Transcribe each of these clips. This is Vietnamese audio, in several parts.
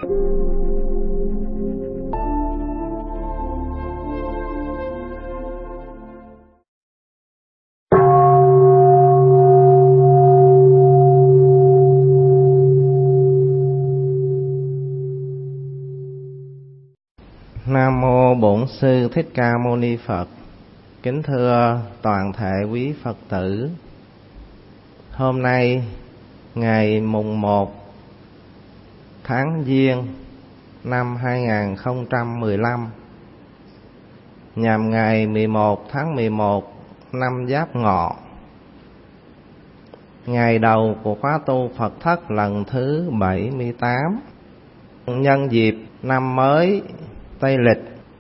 Nam mô Bổn Sư Thích Ca Mâu Ni Phật. Kính thưa toàn thể quý Phật tử, hôm nay ngày mùng 1 tháng Giêng năm 2015, nhằm ngày 11 tháng 11 năm Giáp Ngọ, ngày đầu của khóa tu Phật Thất lần thứ 78, nhân dịp năm mới Tây Lịch,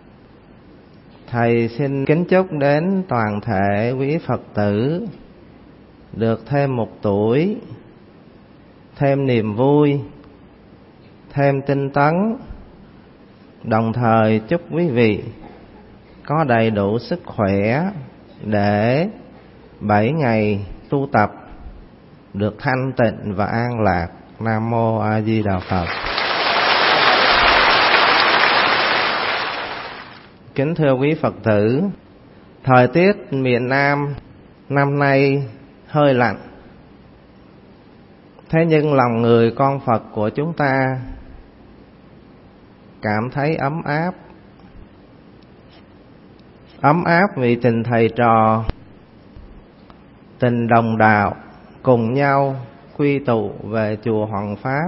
thầy xin kính chúc đến toàn thể quý Phật tử được thêm một tuổi, thêm niềm vui, thêm tinh tấn, đồng thời chúc quý vị có đầy đủ sức khỏe để 7 ngày tu tập được thanh tịnh và an lạc. Nam mô A Di Đà Phật. Kính thưa quý Phật tử, thời tiết miền Nam năm nay hơi lạnh. Thế nhưng lòng người con Phật của chúng ta cảm thấy ấm áp. Ấm áp vì tình thầy trò, tình đồng đạo cùng nhau quy tụ về chùa Hoàng Pháp,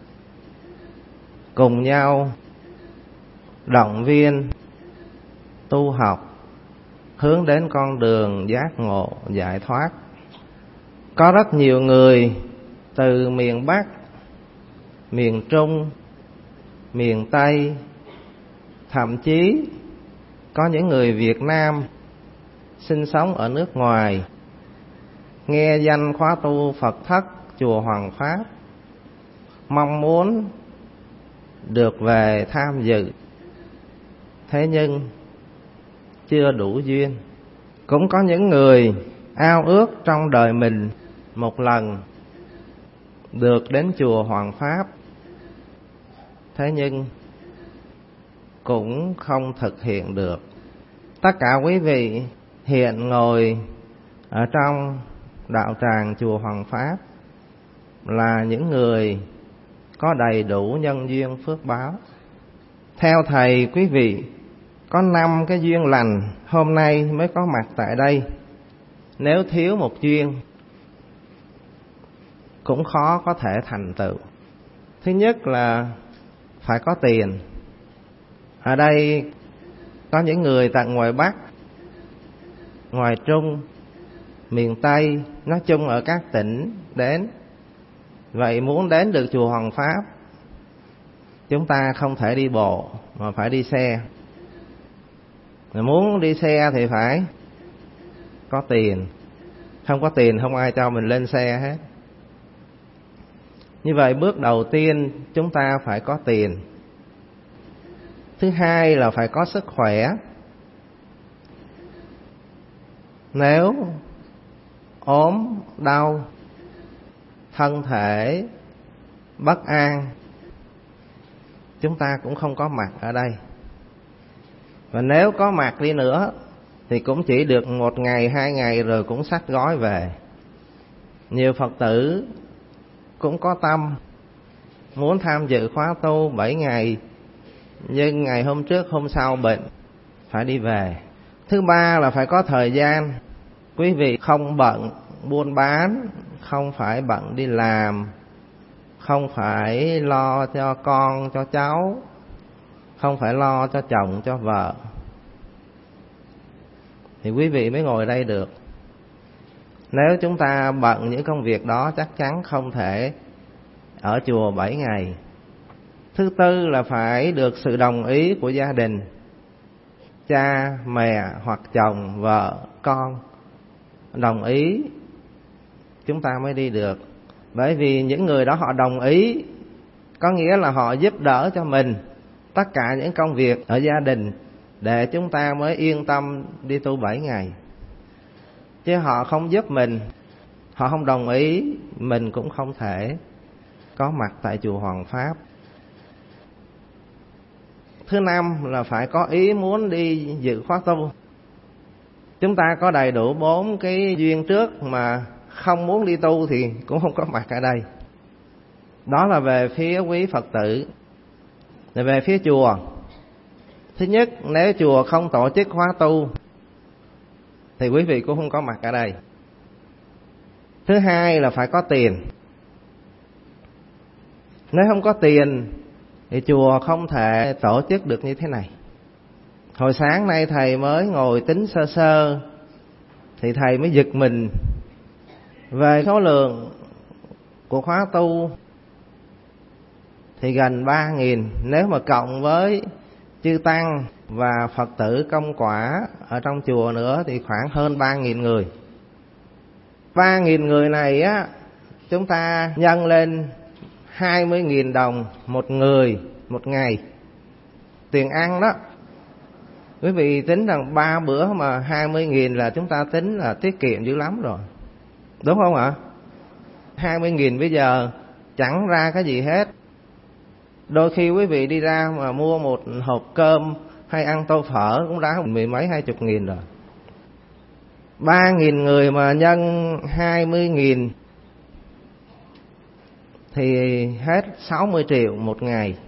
cùng nhau động viên tu học, hướng đến con đường giác ngộ giải thoát. Có rất nhiều người từ miền Bắc, miền Trung, miền Tây, thậm chí có những người Việt Nam sinh sống ở nước ngoài, nghe danh khóa tu Phật Thất chùa Hoàng Pháp, mong muốn được về tham dự. Thế nhưng chưa đủ duyên. Cũng có những người ao ước trong đời mình một lần được đến chùa Hoàng Pháp, thế nhưng cũng không thực hiện được. Tất cả quý vị hiện ngồi ở trong đạo tràng chùa Hoàng Pháp là những người có đầy đủ nhân duyên phước báo. Theo thầy, quý vị có 5 cái duyên lành hôm nay mới có mặt tại đây. Nếu thiếu một duyên cũng khó có thể thành tựu. Thứ nhất là phải có tiền. Ở đây có những người tại ngoài Bắc, ngoài Trung, miền Tây, nói chung ở các tỉnh đến. Vậy muốn đến được chùa Hoàng Pháp, chúng ta không thể đi bộ mà phải đi xe. Muốn đi xe thì phải có tiền. Không có tiền không ai cho mình lên xe hết. Như vậy bước đầu tiên chúng ta phải có tiền. Thứ hai là phải có sức khỏe. Nếu ốm, đau, thân thể bất an, chúng ta cũng không có mặt ở đây. Và nếu có mặt đi nữa thì cũng chỉ được 1 ngày, 2 ngày rồi cũng xách gói về. Nhiều Phật tử cũng có tâm muốn tham dự khóa tu 7 ngày, nhưng ngày hôm trước, hôm sau bệnh, phải đi về. Thứ ba là phải có thời gian. Quý vị không bận buôn bán, không phải bận đi làm, không phải lo cho con, cho cháu, không phải lo cho chồng, cho vợ, thì quý vị mới ngồi đây được. Nếu chúng ta bận những công việc đó chắc chắn không thể ở chùa 7 ngày. Thứ tư là phải được sự đồng ý của gia đình, cha, mẹ hoặc chồng, vợ, con đồng ý chúng ta mới đi được. Bởi vì những người đó họ đồng ý có nghĩa là họ giúp đỡ cho mình tất cả những công việc ở gia đình để chúng ta mới yên tâm đi tu 7 ngày. Chứ họ không giúp mình, họ không đồng ý, mình cũng không thể có mặt tại chùa Hoàng Pháp. Thứ năm là phải có ý muốn đi dự khóa tu. Chúng ta có đầy đủ 4 cái duyên trước mà không muốn đi tu thì cũng không có mặt ở đây. Đó là về phía quý Phật tử. Rồi về phía chùa, thứ nhất, nếu chùa không tổ chức khóa tu thì quý vị cũng không có mặt ở đây. Thứ hai là phải có tiền. Nếu không có tiền thì chùa không thể tổ chức được như thế này. Hồi sáng nay thầy mới ngồi tính sơ sơ thì thầy mới giật mình về số lượng của khóa tu thì gần 3.000. Nếu mà cộng với chư tăng và Phật tử công quả ở trong chùa nữa thì khoảng hơn 3.000 người. 3.000 người này á, chúng ta nhân lên 20.000 đồng một người một ngày. Tiền ăn đó, quý vị tính rằng 3 bữa mà 20.000 là chúng ta tính là tiết kiệm dữ lắm rồi. Đúng không ạ? 20.000 bây giờ chẳng ra cái gì hết. Đôi khi quý vị đi ra mà mua một hộp cơm hay ăn tô phở cũng đã 10 mấy 20.000 rồi. 3.000 người mà nhân 20.000 thì hết 60 triệu một ngày.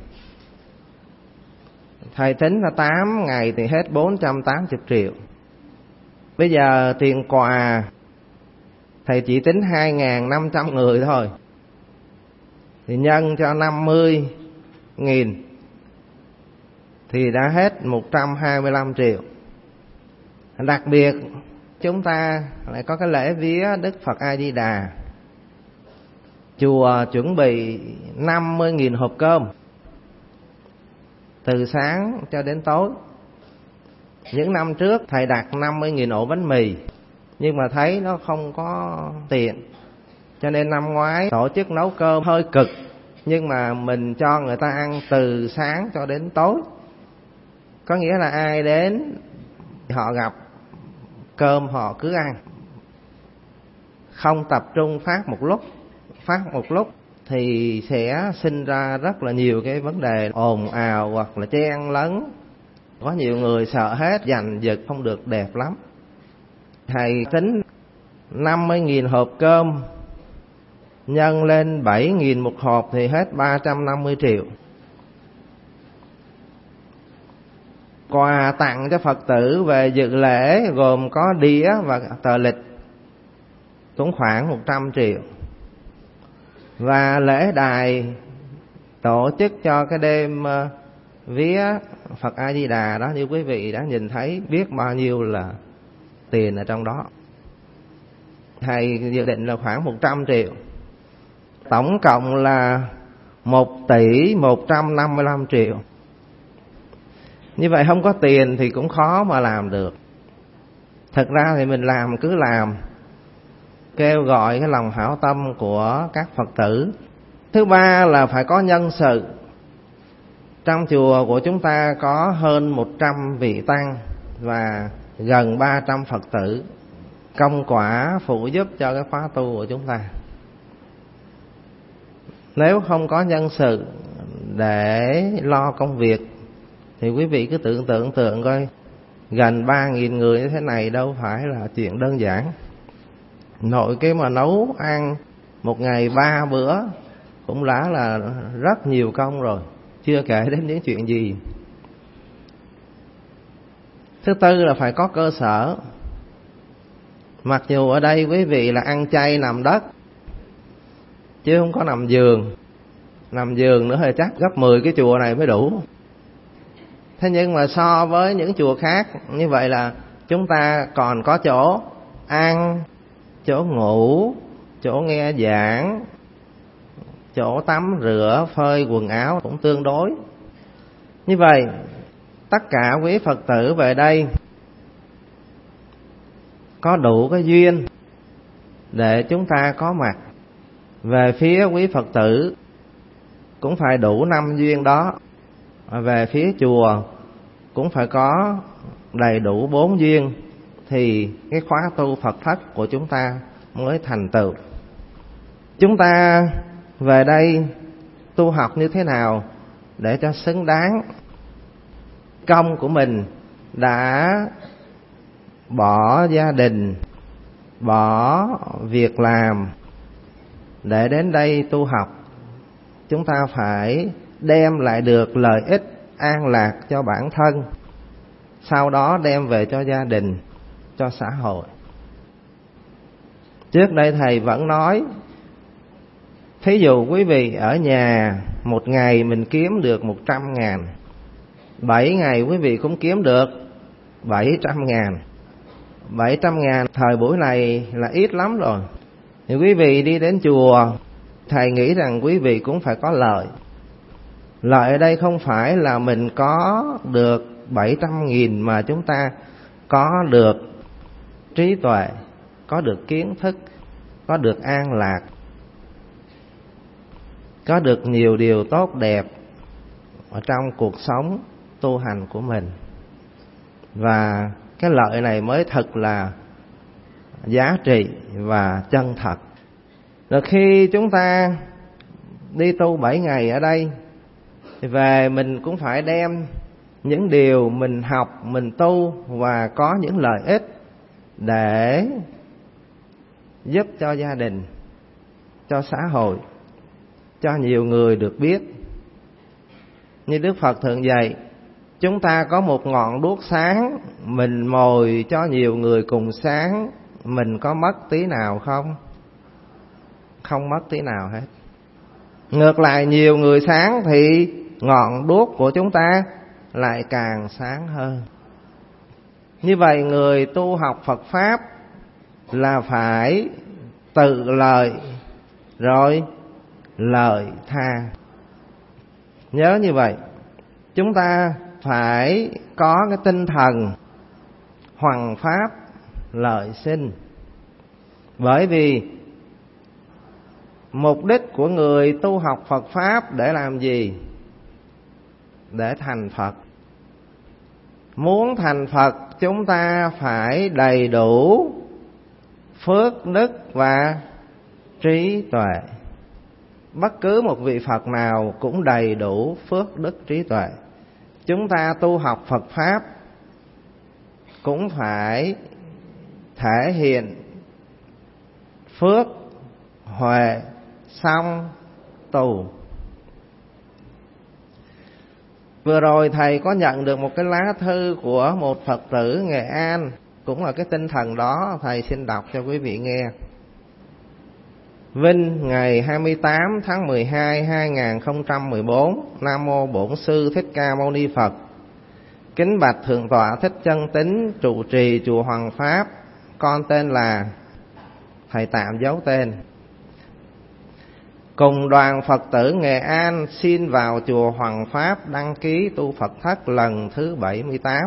Thầy tính là 8 ngày thì hết 480 triệu. Bây giờ tiền quà thầy chỉ tính 2.500 người thôi, thì nhân cho 50.000 thì đã hết 125 triệu. Đặc biệt chúng ta lại có cái lễ vía Đức Phật A Di Đà. Chùa chuẩn bị 50.000 hộp cơm từ sáng cho đến tối. Những năm trước thầy đặt 50.000 ổ bánh mì, nhưng mà thấy nó không có tiện, cho nên năm ngoái tổ chức nấu cơm hơi cực, nhưng mà mình cho người ta ăn từ sáng cho đến tối. Có nghĩa là ai đến họ gặp cơm họ cứ ăn, không tập trung phát một lúc. Phát một lúc thì sẽ sinh ra rất là nhiều cái vấn đề ồn ào hoặc là chen lấn. Có nhiều người sợ hết, giành giật không được đẹp lắm. Thầy tính 50.000 hộp cơm nhân lên 7.000 một hộp thì hết 350 triệu. Quà tặng cho Phật tử về dự lễ gồm có đĩa và tờ lịch cũng khoảng 100 triệu. Và lễ đài tổ chức cho cái đêm vía Phật A Di Đà đó, như quý vị đã nhìn thấy biết bao nhiêu là tiền ở trong đó. Thầy dự định là khoảng 100 triệu. Tổng cộng là 1 tỷ 155 triệu. Như vậy không có tiền thì cũng khó mà làm được. Thật ra thì mình làm cứ làm, kêu gọi cái lòng hảo tâm của các Phật tử. Thứ ba là phải có nhân sự. Trong chùa của chúng ta có hơn 100 vị tăng và gần 300 Phật tử công quả phụ giúp cho cái khóa tu của chúng ta. Nếu không có nhân sự để lo công việc thì quý vị cứ tưởng tượng coi, gần 3.000 người như thế này đâu phải là chuyện đơn giản. Nội cái mà nấu ăn một ngày 3 bữa cũng đã là rất nhiều công rồi, chưa kể đến những chuyện gì. Thứ tư là phải có cơ sở. Mặc dù ở đây quý vị là ăn chay nằm đất chứ không có nằm giường. Nằm giường nữa thì chắc gấp 10 cái chùa này mới đủ. Thế nhưng mà so với những chùa khác như vậy là chúng ta còn có chỗ ăn, chỗ ngủ, chỗ nghe giảng, chỗ tắm rửa, phơi quần áo cũng tương đối. Như vậy tất cả quý Phật tử về đây có đủ cái duyên để chúng ta có mặt. Về phía quý Phật tử cũng phải đủ 5 duyên đó. Về phía chùa cũng phải có đầy đủ 4 duyên thì cái khóa tu Phật thất của chúng ta mới thành tựu. Chúng ta về đây tu học như thế nào để cho xứng đáng công của mình đã bỏ gia đình, bỏ việc làm để đến đây tu học. Chúng ta phải đem lại được lợi ích an lạc cho bản thân, sau đó đem về cho gia đình, cho xã hội. Trước đây thầy vẫn nói, thí dụ quý vị ở nhà một ngày mình kiếm được 100.000, 7 ngày quý vị cũng kiếm được 700.000. 700.000 thời buổi này là ít lắm rồi. Thì quý vị đi đến chùa, thầy nghĩ rằng quý vị cũng phải có lợi. Lợi ở đây không phải là mình có được 700.000 mà chúng ta có được trí tuệ, có được kiến thức, có được an lạc, có được nhiều điều tốt đẹp ở trong cuộc sống tu hành của mình. Và cái lợi này mới thật là giá trị và chân thật. Rồi khi chúng ta đi tu 7 ngày ở đây, thì về mình cũng phải đem những điều mình học, mình tu và có những lợi ích để giúp cho gia đình, cho xã hội, cho nhiều người được biết. Như Đức Phật thường dạy, chúng ta có một ngọn đuốc sáng, mình mồi cho nhiều người cùng sáng, mình có mất tí nào không? Không mất tí nào hết. Ngược lại, nhiều người sáng thì ngọn đuốc của chúng ta lại càng sáng hơn. Như vậy, người tu học Phật Pháp là phải tự lợi rồi lợi tha. Nhớ như vậy, chúng ta phải có cái tinh thần hoằng pháp lợi sinh. Bởi vì mục đích của người tu học Phật Pháp để làm gì? Để thành Phật. Muốn thành Phật, chúng ta phải đầy đủ phước đức và trí tuệ. Bất cứ một vị Phật nào cũng đầy đủ phước đức trí tuệ. Chúng ta tu học Phật Pháp cũng phải thể hiện phước, huệ, song, tu. Vừa rồi thầy có nhận được một cái lá thư của một Phật tử Nghệ An, cũng là cái tinh thần đó, thầy xin đọc cho quý vị nghe. Vinh, ngày 28 tháng 12 2014, Nam Mô Bổn Sư Thích Ca Mâu Ni Phật. Kính bạch Thượng tọa Thích Chân Tín, trụ trì chùa Hoàng Pháp. Con tên là, thầy tạm giấu tên. Cùng đoàn Phật tử Nghệ An xin vào chùa Hoàng Pháp đăng ký tu Phật thất lần thứ 78.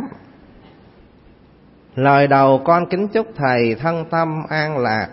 Lời đầu con kính chúc thầy thân tâm an lạc.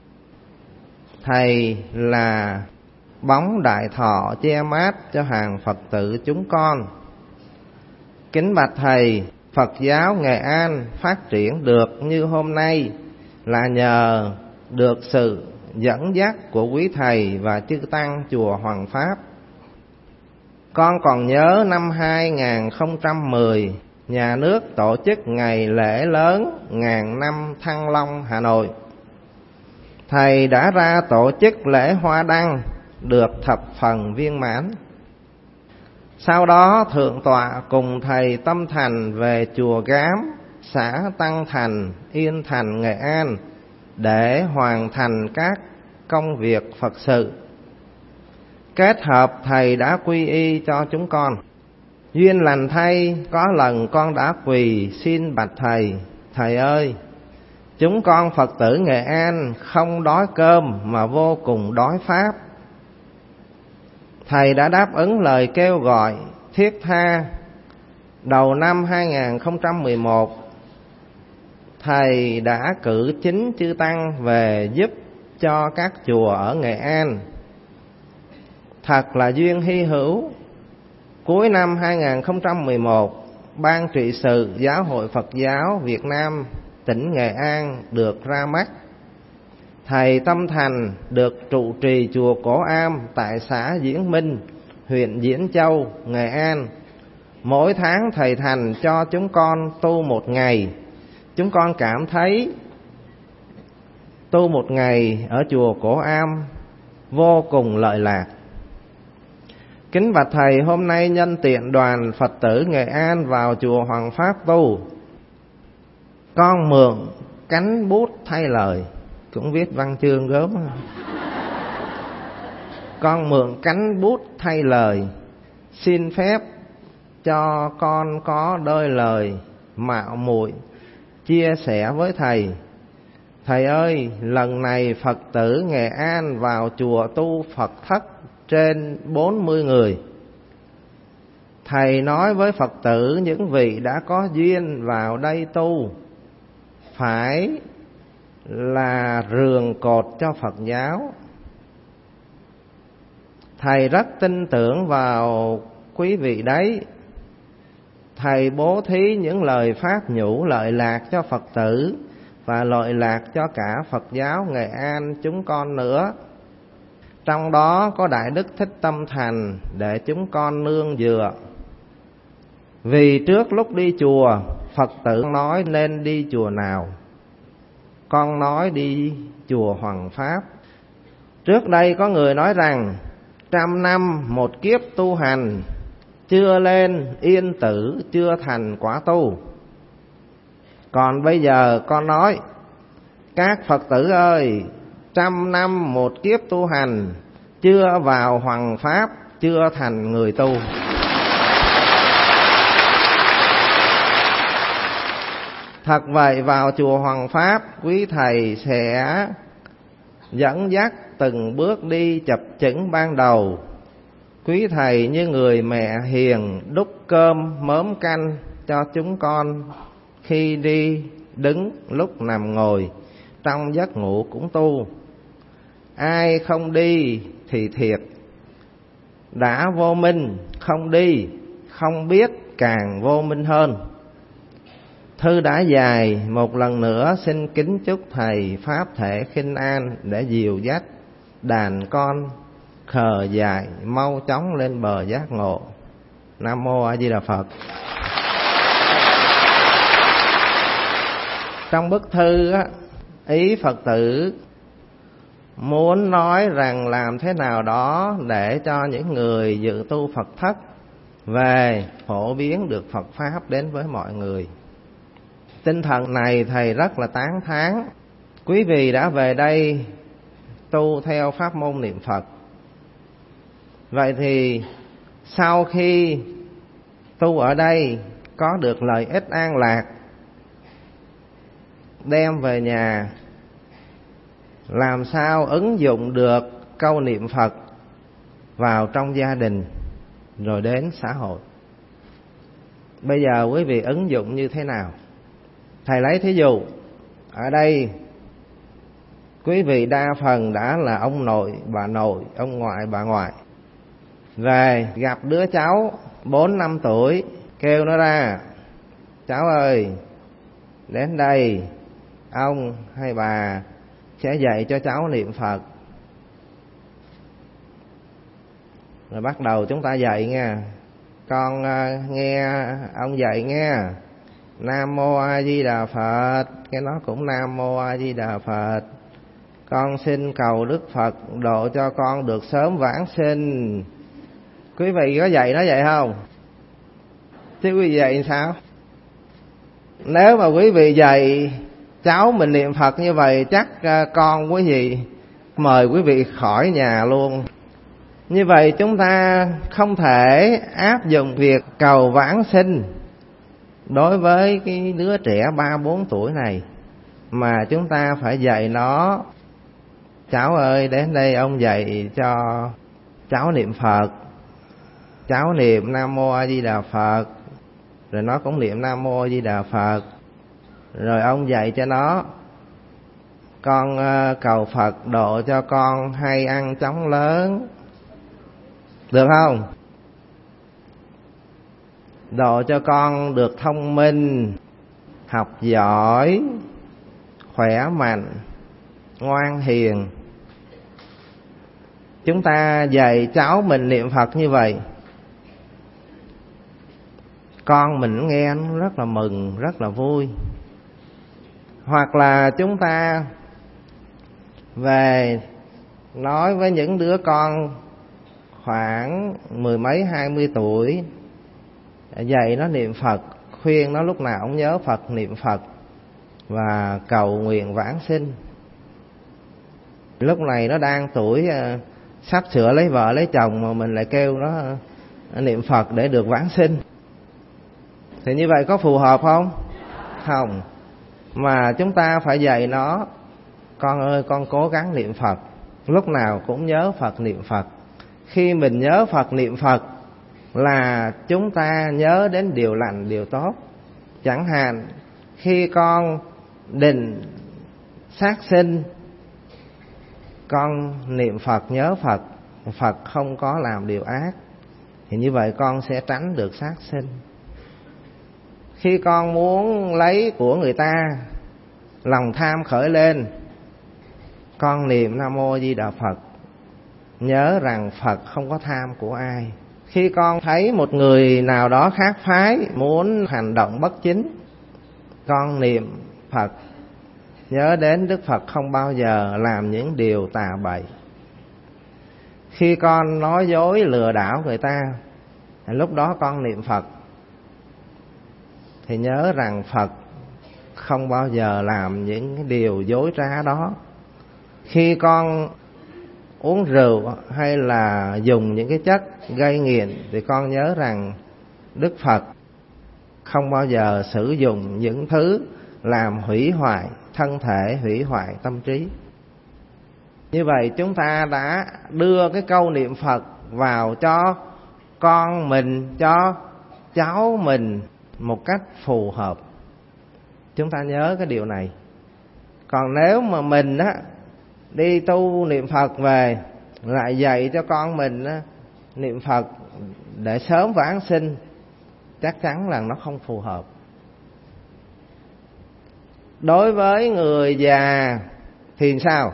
Thầy là bóng đại thọ che mát cho hàng Phật tử chúng con. Kính bạch thầy, Phật giáo Nghệ An phát triển được như hôm nay là nhờ được sự dẫn dắt của quý thầy và chư tăng chùa Hoàng Pháp. Con còn nhớ năm 2010, nhà nước tổ chức ngày lễ lớn ngàn năm Thăng Long Hà Nội. Thầy đã ra tổ chức lễ hoa đăng được thập phần viên mãn. Sau đó Thượng tọa cùng thầy tâm thành về chùa Gám, xã Tăng Thành, Yên Thành, Nghệ An để hoàn thành các công việc Phật sự. Kết hợp thầy đã quy y cho chúng con. Duyên lành thay, có lần con đã quỳ xin bạch thầy: thầy ơi, chúng con Phật tử Nghệ An không đói cơm mà vô cùng đói pháp. Thầy đã đáp ứng lời kêu gọi thiết tha. Đầu năm 2011, thầy đã cử 9 chư tăng về giúp cho các chùa ở Nghệ An. Thật là duyên hy hữu. Cuối năm 2011, Ban trị sự Giáo hội Phật giáo Việt Nam tỉnh Nghệ An được ra mắt. Thầy tâm thành được trụ trì chùa Cổ Am tại xã Diễn Minh, huyện Diễn Châu, Nghệ An, mỗi tháng thầy Thành cho chúng con tu một ngày. Chúng con cảm thấy tu một ngày ở chùa Cổ Am vô cùng lợi lạc. Kính bạch thầy, hôm nay nhân tiện đoàn Phật tử Nghệ An vào chùa Hoàng Pháp tu, con mượn cánh bút thay lời. Cũng viết văn chương gớm. Con mượn cánh bút thay lời, xin phép cho con có đôi lời mạo muội chia sẻ với thầy. Thầy ơi, lần này Phật tử Nghệ An vào chùa tu Phật thất trên 40 người. Thầy nói với Phật tử những vị đã có duyên vào đây tu phải là rường cột cho Phật giáo. Thầy rất tin tưởng vào quý vị đấy. Thầy bố thí những lời pháp nhũ lợi lạc cho Phật tử và lợi lạc cho cả Phật giáo Nghệ An chúng con nữa. Trong đó có Đại Đức Thích Tâm Thành để chúng con nương dựa. Vì trước lúc đi chùa, Phật tử nói nên đi chùa nào. Con nói đi chùa Hoàng Pháp. Trước đây có người nói rằng 100 năm một kiếp tu hành, chưa lên yên tử, chưa thành quả tu. Còn bây giờ con nói, các Phật tử ơi, 100 năm một kiếp tu hành, chưa vào Hoàng Pháp, chưa thành người tu. Thật vậy, vào chùa Hoàng Pháp, quý thầy sẽ dẫn dắt từng bước đi chập chững ban đầu. Quý thầy như người mẹ hiền đút cơm mớm canh cho chúng con khi đi đứng, lúc nằm ngồi, trong giấc ngủ cũng tu. Ai không đi thì thiệt, đã vô minh, không đi, không biết càng vô minh hơn. Thư đã dài, một lần nữa xin kính chúc thầy pháp thể khinh an để dìu dắt đàn con khờ dại mau chóng lên bờ giác ngộ. Nam Mô A Di Đà Phật. Trong bức thư á, ý Phật tử muốn nói rằng làm thế nào đó để cho những người dự tu Phật thất về phổ biến được Phật Pháp đến với mọi người. Tinh thần này thầy rất là tán thán. Quý vị đã về đây tu theo pháp môn niệm Phật. Vậy thì sau khi tu ở đây có được lợi ích an lạc, đem về nhà làm sao ứng dụng được câu niệm Phật vào trong gia đình rồi đến xã hội. Bây giờ quý vị ứng dụng như thế nào? Thầy lấy thí dụ, ở đây quý vị đa phần đã là ông nội, bà nội, ông ngoại, bà ngoại. Về gặp đứa cháu 4-5 tuổi, kêu nó ra, cháu ơi, đến đây, ông hay bà sẽ dạy cho cháu niệm Phật. Rồi bắt đầu chúng ta dạy nha. Con nghe ông dạy nghe. Nam Mô A Di Đà Phật. Cái nó cũng Nam Mô A Di Đà Phật. Con xin cầu Đức Phật độ cho con được sớm vãng sinh. Quý vị có dạy nó vậy không? Chứ quý vị dạy sao? Nếu mà quý vị dạy cháu mình niệm Phật như vậy, chắc con quý vị mời quý vị khỏi nhà luôn. Như vậy chúng ta không thể áp dụng việc cầu vãng sinh đối với cái đứa trẻ 3-4 tuổi này, mà chúng ta phải dạy nó, cháu ơi đến đây ông dạy cho cháu niệm Phật. Cháu niệm Nam Mô A Di Đà Phật, rồi nó cũng niệm Nam Mô A Di Đà Phật. Rồi ông dạy cho nó, con cầu Phật độ cho con hay ăn chóng lớn. Được không? Độ cho con được thông minh, học giỏi, khỏe mạnh, ngoan hiền. Chúng ta dạy cháu mình niệm Phật như vậy. con mình nghe nó rất là mừng, rất là vui. Hoặc là chúng ta về nói với những đứa con khoảng 10 mấy 20 tuổi, dạy nó niệm Phật, khuyên nó lúc nào cũng nhớ Phật, niệm Phật và cầu nguyện vãng sinh. Lúc này nó đang tuổi sắp sửa lấy vợ lấy chồng mà mình lại kêu nó niệm Phật để được vãng sinh, thì như vậy có phù hợp không? Không. Mà chúng ta phải dạy nó, con ơi con cố gắng niệm Phật, lúc nào cũng nhớ Phật niệm Phật. Khi mình nhớ Phật niệm Phật là chúng ta nhớ đến điều lành, điều tốt. Chẳng hạn khi con định sát sinh, con niệm Phật, nhớ Phật, Phật không có làm điều ác, thì như vậy con sẽ tránh được sát sinh. Khi con muốn lấy của người ta, lòng tham khởi lên, con niệm Nam Mô Di Đà Phật, nhớ rằng Phật không có tham của ai. Khi con thấy một người nào đó khác phái muốn hành động bất chính, con niệm Phật, nhớ đến Đức Phật không bao giờ làm những điều tà bậy. Khi con nói dối lừa đảo người ta, lúc đó con niệm Phật thì nhớ rằng Phật không bao giờ làm những điều dối trá đó. Khi con uống rượu hay là dùng những cái chất gây nghiện thì con nhớ rằng Đức Phật không bao giờ sử dụng những thứ làm hủy hoại thân thể, hủy hoại tâm trí. Như vậy chúng ta đã đưa cái câu niệm Phật vào cho con mình, cho cháu mình một cách phù hợp. Chúng ta nhớ cái điều này. Còn nếu mà mình á đi tu niệm Phật về lại dạy cho con mình á niệm Phật để sớm vãng sinh, chắc chắn là nó không phù hợp. Đối với người già thì sao?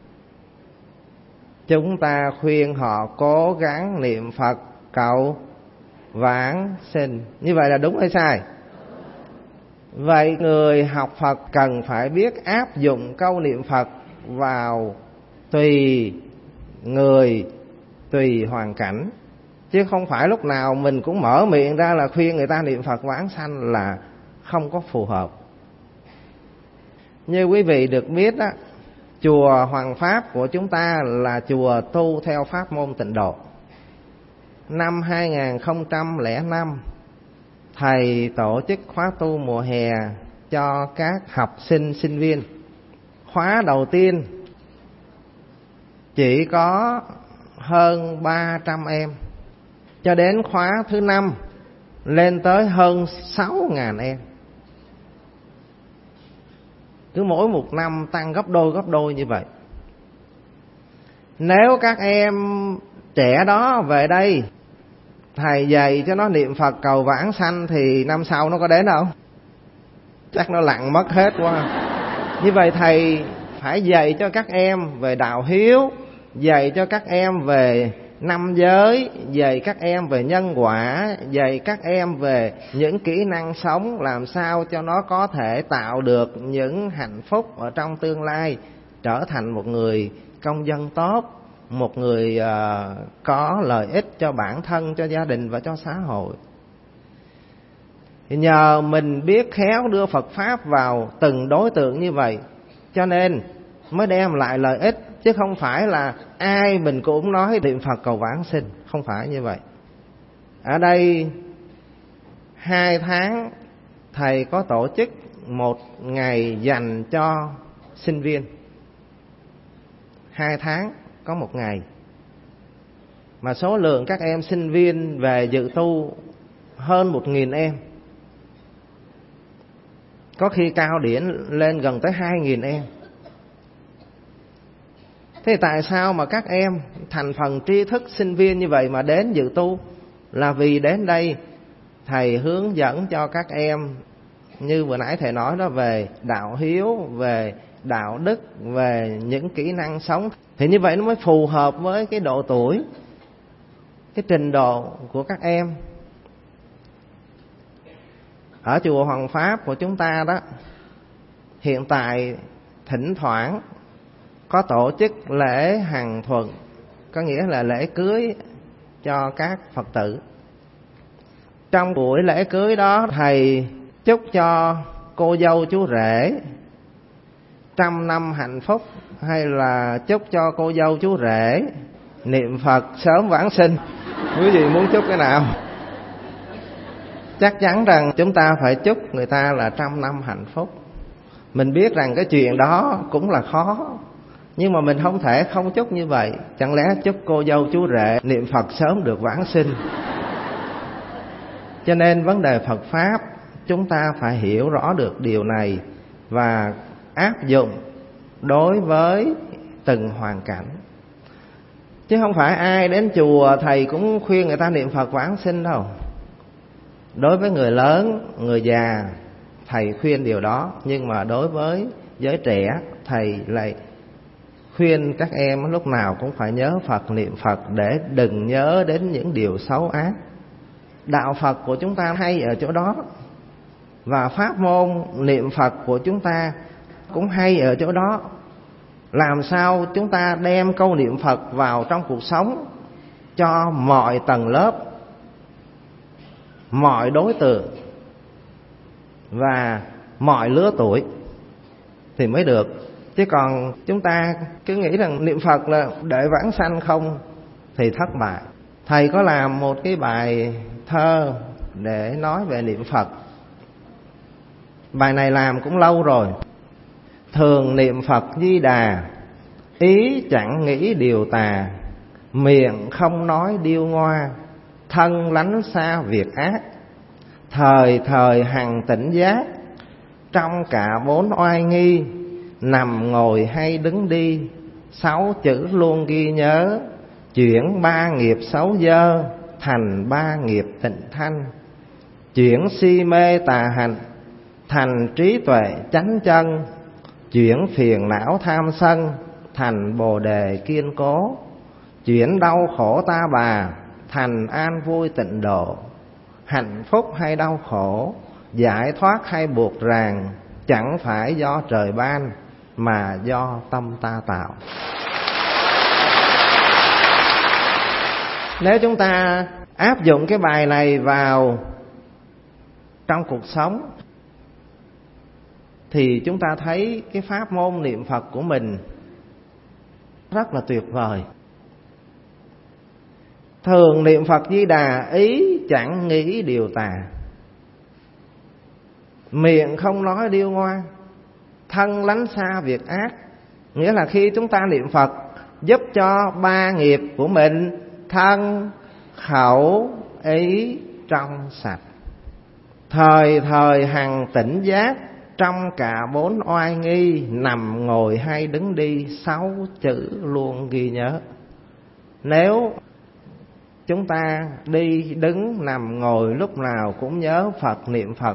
Chúng ta khuyên họ cố gắng niệm Phật cầu vãng sinh. Như vậy là đúng hay sai? Vậy người học Phật cần phải biết áp dụng câu niệm Phật vào tùy người, tùy hoàn cảnh, chứ không phải lúc nào mình cũng mở miệng ra là khuyên người ta niệm Phật vãng sanh là không có phù hợp. Như quý vị được biết á, chùa Hoàng Pháp của chúng ta là chùa tu theo pháp môn Tịnh Độ. Năm 2005, thầy tổ chức khóa tu mùa hè cho các học sinh, sinh viên. Khóa đầu tiên chỉ có hơn 300 em, cho đến khóa thứ 5 lên tới hơn 6.000 em. Cứ mỗi một năm tăng gấp đôi như vậy. Nếu các em trẻ đó về đây, thầy dạy cho nó niệm Phật cầu vãng sanh thì năm sau nó có đến đâu? Chắc nó lặn mất hết quá. Như vậy thầy phải dạy cho các em về đạo hiếu, dạy cho các em về năm giới, dạy các em về nhân quả, dạy các em về những kỹ năng sống làm sao cho nó có thể tạo được những hạnh phúc ở trong tương lai, trở thành một người công dân tốt, một người có lợi ích cho bản thân, cho gia đình và cho xã hội. Thì nhờ mình biết khéo đưa Phật Pháp vào từng đối tượng như vậy, cho nên mới đem lại lợi ích, chứ không phải là ai mình cũng nói niệm Phật cầu vãng sinh. Không phải như vậy. Ở đây 2 tháng thầy có tổ chức một ngày dành cho sinh viên. 2 tháng có một ngày, mà số lượng các em sinh viên về dự tu hơn 1.000 em, có khi cao điểm lên gần tới 2.000 em. Thế tại sao mà các em thành phần tri thức sinh viên như vậy mà đến dự tu? Là vì đến đây thầy hướng dẫn cho các em, như vừa nãy thầy nói đó, về đạo hiếu, về đạo đức, về những kỹ năng sống. Thì như vậy nó mới phù hợp với cái độ tuổi, cái trình độ của các em. Ở chùa Hoàng Pháp của chúng ta đó, hiện tại thỉnh thoảng có tổ chức lễ hằng thuận, có nghĩa là lễ cưới cho các Phật tử. Trong buổi lễ cưới đó, thầy chúc cho cô dâu chú rể trăm năm hạnh phúc, hay là chúc cho cô dâu chú rể niệm Phật sớm vãng sinh. Quý vị muốn chúc cái nào? Chắc chắn rằng chúng ta phải chúc người ta là trăm năm hạnh phúc. Mình biết rằng cái chuyện đó cũng là khó, nhưng mà mình không thể không chúc như vậy. Chẳng lẽ chúc cô dâu chú rể niệm Phật sớm được vãng sinh? Cho nên vấn đề Phật Pháp chúng ta phải hiểu rõ được điều này và áp dụng đối với từng hoàn cảnh. Chứ không phải ai đến chùa thầy cũng khuyên người ta niệm Phật vãng sinh đâu. Đối với người lớn, người già, thầy khuyên điều đó. Nhưng mà đối với giới trẻ, thầy lại khuyên các em lúc nào cũng phải nhớ Phật, niệm Phật để đừng nhớ đến những điều xấu ác. Đạo Phật của chúng ta hay ở chỗ đó, và pháp môn niệm Phật của chúng ta cũng hay ở chỗ đó. Làm sao chúng ta đem câu niệm Phật vào trong cuộc sống cho mọi tầng lớp, mọi đối tượng và mọi lứa tuổi thì mới được. Chứ còn chúng ta cứ nghĩ rằng niệm Phật là để vãng sanh không thì thất bại. Thầy có làm một cái bài thơ để nói về niệm Phật. Bài này làm cũng lâu rồi. Thường niệm Phật Di Đà, ý chẳng nghĩ điều tà, miệng không nói điêu ngoa, thân lánh xa việc ác. Thời thời hằng tỉnh giác, trong cả bốn oai nghi, nằm ngồi hay đứng đi, 6 chữ luôn ghi nhớ, chuyển 3 nghiệp xấu dơ thành 3 nghiệp tịnh thanh, chuyển si mê tà hành thành trí tuệ chánh chân, chuyển phiền não tham sân thành bồ đề kiên cố, chuyển đau khổ ta bà thành an vui tịnh độ. Hạnh phúc hay đau khổ, giải thoát hay buộc ràng, chẳng phải do trời ban mà do tâm ta tạo. Nếu chúng ta áp dụng cái bài này vào trong cuộc sống thì chúng ta thấy cái pháp môn niệm Phật của mình rất là tuyệt vời. Thường niệm Phật Di Đà, ý chẳng nghĩ điều tà, miệng không nói điêu ngoa, thân lánh xa việc ác. Nghĩa là khi chúng ta niệm Phật giúp cho 3 nghiệp của mình, thân, khẩu, ý trong sạch. Thời thời hằng tỉnh giác, trong cả 4 oai nghi, nằm ngồi hay đứng đi, 6 chữ luôn ghi nhớ. Nếu chúng ta đi đứng nằm ngồi lúc nào cũng nhớ Phật, niệm Phật,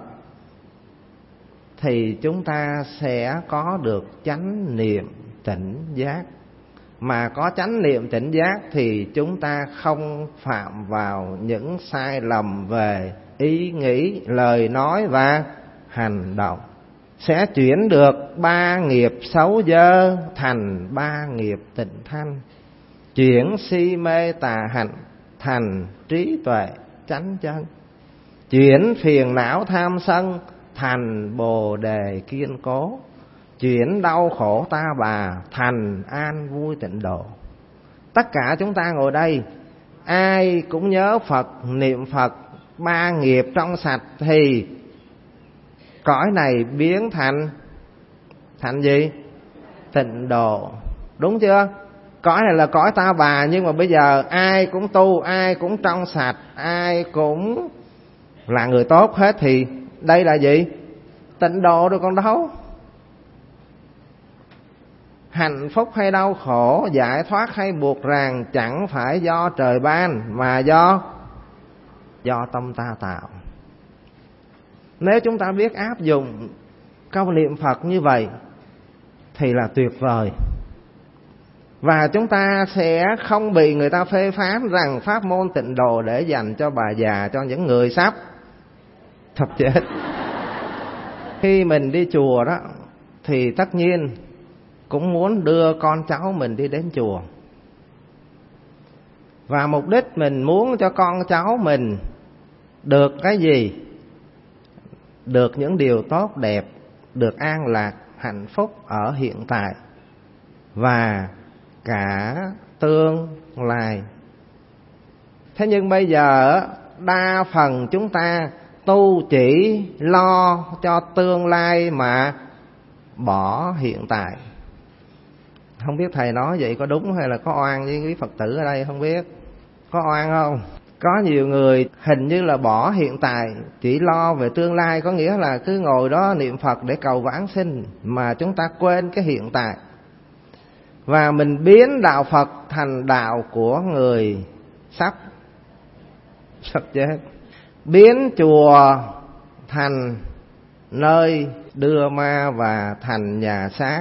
thì chúng ta sẽ có được chánh niệm tỉnh giác. Mà có chánh niệm tỉnh giác thì chúng ta không phạm vào những sai lầm về ý nghĩ, lời nói và hành động. Sẽ chuyển được 3 nghiệp xấu dơ thành 3 nghiệp tịnh thanh, chuyển si mê tà hạnh thành trí tuệ chánh chân, chuyển phiền não tham sân thành bồ đề kiên cố, chuyển đau khổ ta bà thành an vui tịnh độ. Tất cả chúng ta ngồi đây, ai cũng nhớ Phật, niệm Phật, 3 nghiệp trong sạch thì cõi này biến thành gì? Tịnh độ. Đúng chưa? Cõi này là cõi ta bà, nhưng mà bây giờ ai cũng tu, ai cũng trong sạch, ai cũng là người tốt hết thì đây là gì? Tịnh độ rồi còn đâu. Hạnh phúc hay đau khổ, giải thoát hay buộc ràng, chẳng phải do trời ban mà do tâm ta tạo. Nếu chúng ta biết áp dụng câu niệm Phật như vậy thì là tuyệt vời. Và chúng ta sẽ không bị người ta phê phán rằng pháp môn tịnh độ để dành cho bà già, cho những người sắp chết. Khi mình đi chùa đó thì tất nhiên cũng muốn đưa con cháu mình đi đến chùa. Và mục đích mình muốn cho con cháu mình được cái gì? Được những điều tốt đẹp, được an lạc, hạnh phúc ở hiện tại và cả tương lai. Thế nhưng bây giờ đa phần chúng ta tu chỉ lo cho tương lai mà bỏ hiện tại. Không biết thầy nói vậy có đúng hay là có oan với quý Phật tử ở đây không biết. Có oan không? Có nhiều người hình như là bỏ hiện tại, chỉ lo về tương lai, có nghĩa là cứ ngồi đó niệm Phật để cầu vãng sinh, mà chúng ta quên cái hiện tại. Và mình biến đạo Phật thành đạo của người sắp chết, biến chùa thành nơi đưa ma và thành nhà xác.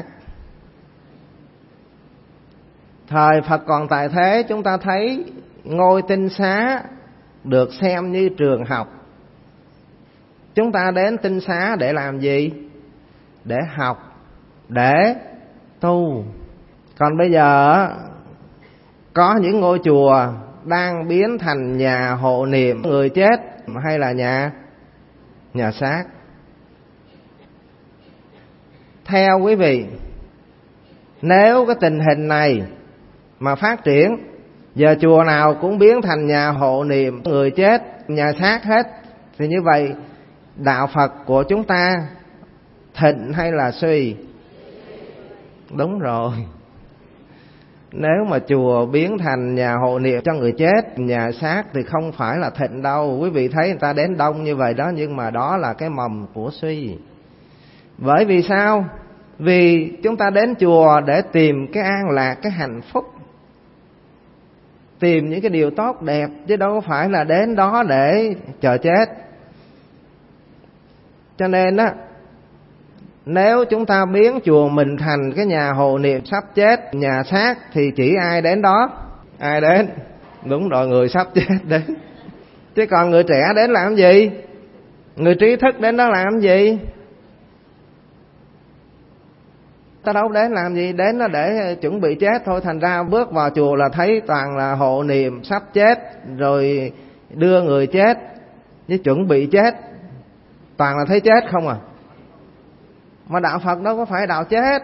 Thời Phật còn tại thế, chúng ta thấy ngôi tinh xá được xem như trường học. Chúng ta đến tinh xá để làm gì? Để học, để tu. Còn bây giờ có những ngôi chùa đang biến thành nhà hộ niệm người chết hay là nhà xác. Theo quý vị, nếu cái tình hình này mà phát triển, giờ chùa nào cũng biến thành nhà hộ niệm người chết, nhà xác hết, thì như vậy đạo Phật của chúng ta thịnh hay là suy? Đúng rồi. Nếu mà chùa biến thành nhà hộ niệm cho người chết, nhà xác thì không phải là thịnh đâu. Quý vị thấy người ta đến đông như vậy đó, nhưng mà đó là cái mầm của suy. Bởi vì sao? Vì chúng ta đến chùa để tìm cái an lạc, cái hạnh phúc, tìm những cái điều tốt đẹp, chứ đâu phải là đến đó để chờ chết. Cho nên á, nếu chúng ta biến chùa mình thành cái nhà hộ niệm sắp chết, nhà xác, thì chỉ ai đến đó? Ai đến? Đúng rồi, người sắp chết đến. Chứ còn người trẻ đến làm gì? Người trí thức đến đó làm gì? Ta đâu đến làm gì? Đến đó để chuẩn bị chết thôi. Thành ra bước vào chùa là thấy toàn là hộ niệm sắp chết, rồi đưa người chết với chuẩn bị chết, toàn là thấy chết không à. Mà đạo Phật đâu có phải đạo chết.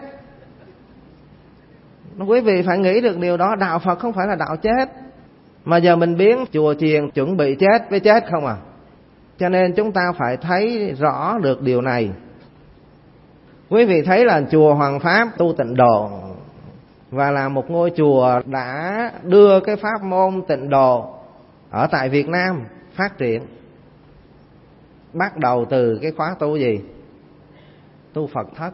Quý vị phải nghĩ được điều đó. Đạo Phật không phải là đạo chết. Mà giờ mình biến chùa chiền chuẩn bị chết với chết không à. Cho nên chúng ta phải thấy rõ được điều này. Quý vị thấy là chùa Hoàng Pháp tu tịnh độ, và là một ngôi chùa đã đưa cái pháp môn tịnh độ ở tại Việt Nam phát triển. Bắt đầu từ cái khóa tu gì? Tu Phật thất.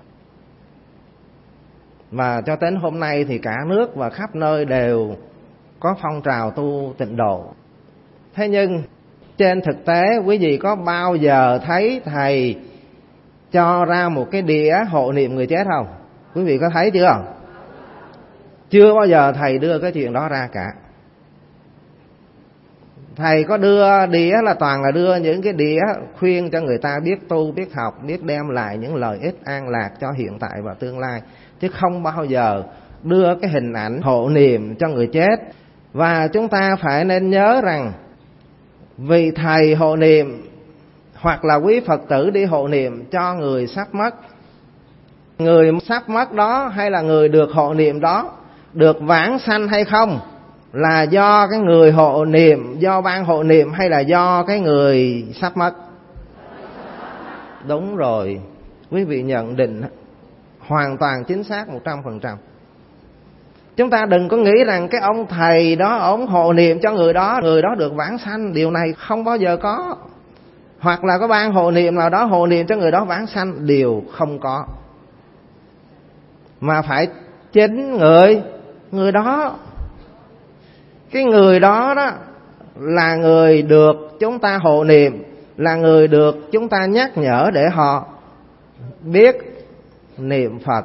Và cho đến hôm nay thì cả nước và khắp nơi đều có phong trào tu tịnh độ. Thế nhưng trên thực tế, quý vị có bao giờ thấy thầy cho ra một cái đĩa hộ niệm người chết không? Quý vị có thấy chưa? Chưa bao giờ thầy đưa cái chuyện đó ra cả. Thầy có đưa đĩa là toàn là đưa những cái đĩa khuyên cho người ta biết tu, biết học, biết đem lại những lợi ích an lạc cho hiện tại và tương lai, chứ không bao giờ đưa cái hình ảnh hộ niệm cho người chết. Và chúng ta phải nên nhớ rằng, vì thầy hộ niệm hoặc là quý Phật tử đi hộ niệm cho người sắp mất, người sắp mất đó hay là người được hộ niệm đó được vãng sanh hay không là do cái người hộ niệm, do ban hộ niệm, hay là do cái người sắp mất? Đúng rồi, quý vị nhận định hoàn toàn chính xác 100%. Chúng ta đừng có nghĩ rằng cái ông thầy đó ông hộ niệm cho người đó được vãng sanh. Điều này không bao giờ có. Hoặc là có ban hộ niệm nào đó hộ niệm cho người đó vãng sanh, điều không có. Mà phải chính người đó. Cái người đó đó là người được chúng ta hộ niệm, là người được chúng ta nhắc nhở để họ biết niệm Phật.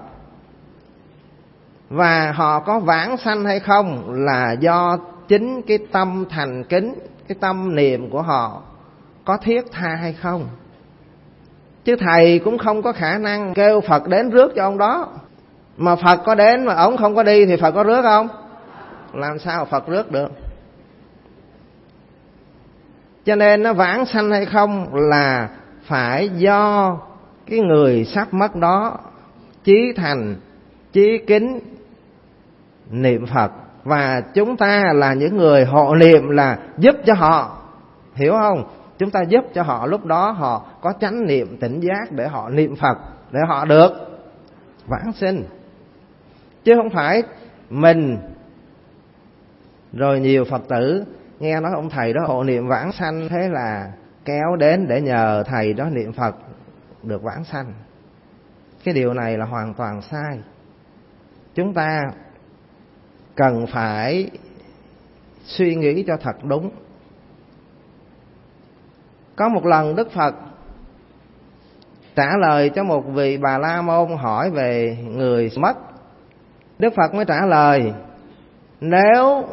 Và họ có vãng sanh hay không là do chính cái tâm thành kính, cái tâm niệm của họ có thiết tha hay không. Chứ thầy cũng không có khả năng kêu Phật đến rước cho ông đó. Mà Phật có đến mà ông không có đi thì Phật có rước không? Làm sao Phật rước được? Cho nên nó vãng sanh hay không là phải do cái người sắp mất đó chí thành, chí kính niệm Phật. Và chúng ta là những người hộ niệm là giúp cho họ, hiểu không? Chúng ta giúp cho họ, lúc đó họ có chánh niệm tỉnh giác để họ niệm Phật, để họ được vãng sinh. Chứ không phải mình. Rồi nhiều Phật tử nghe nói ông thầy đó hộ niệm vãng sanh, thế là kéo đến để nhờ thầy đó niệm Phật được vãng sanh. Cái điều này là hoàn toàn sai. Chúng ta cần phải suy nghĩ cho thật đúng. Có một lần Đức Phật trả lời cho một vị Bà La Môn hỏi về người mất. Đức Phật mới trả lời: nếu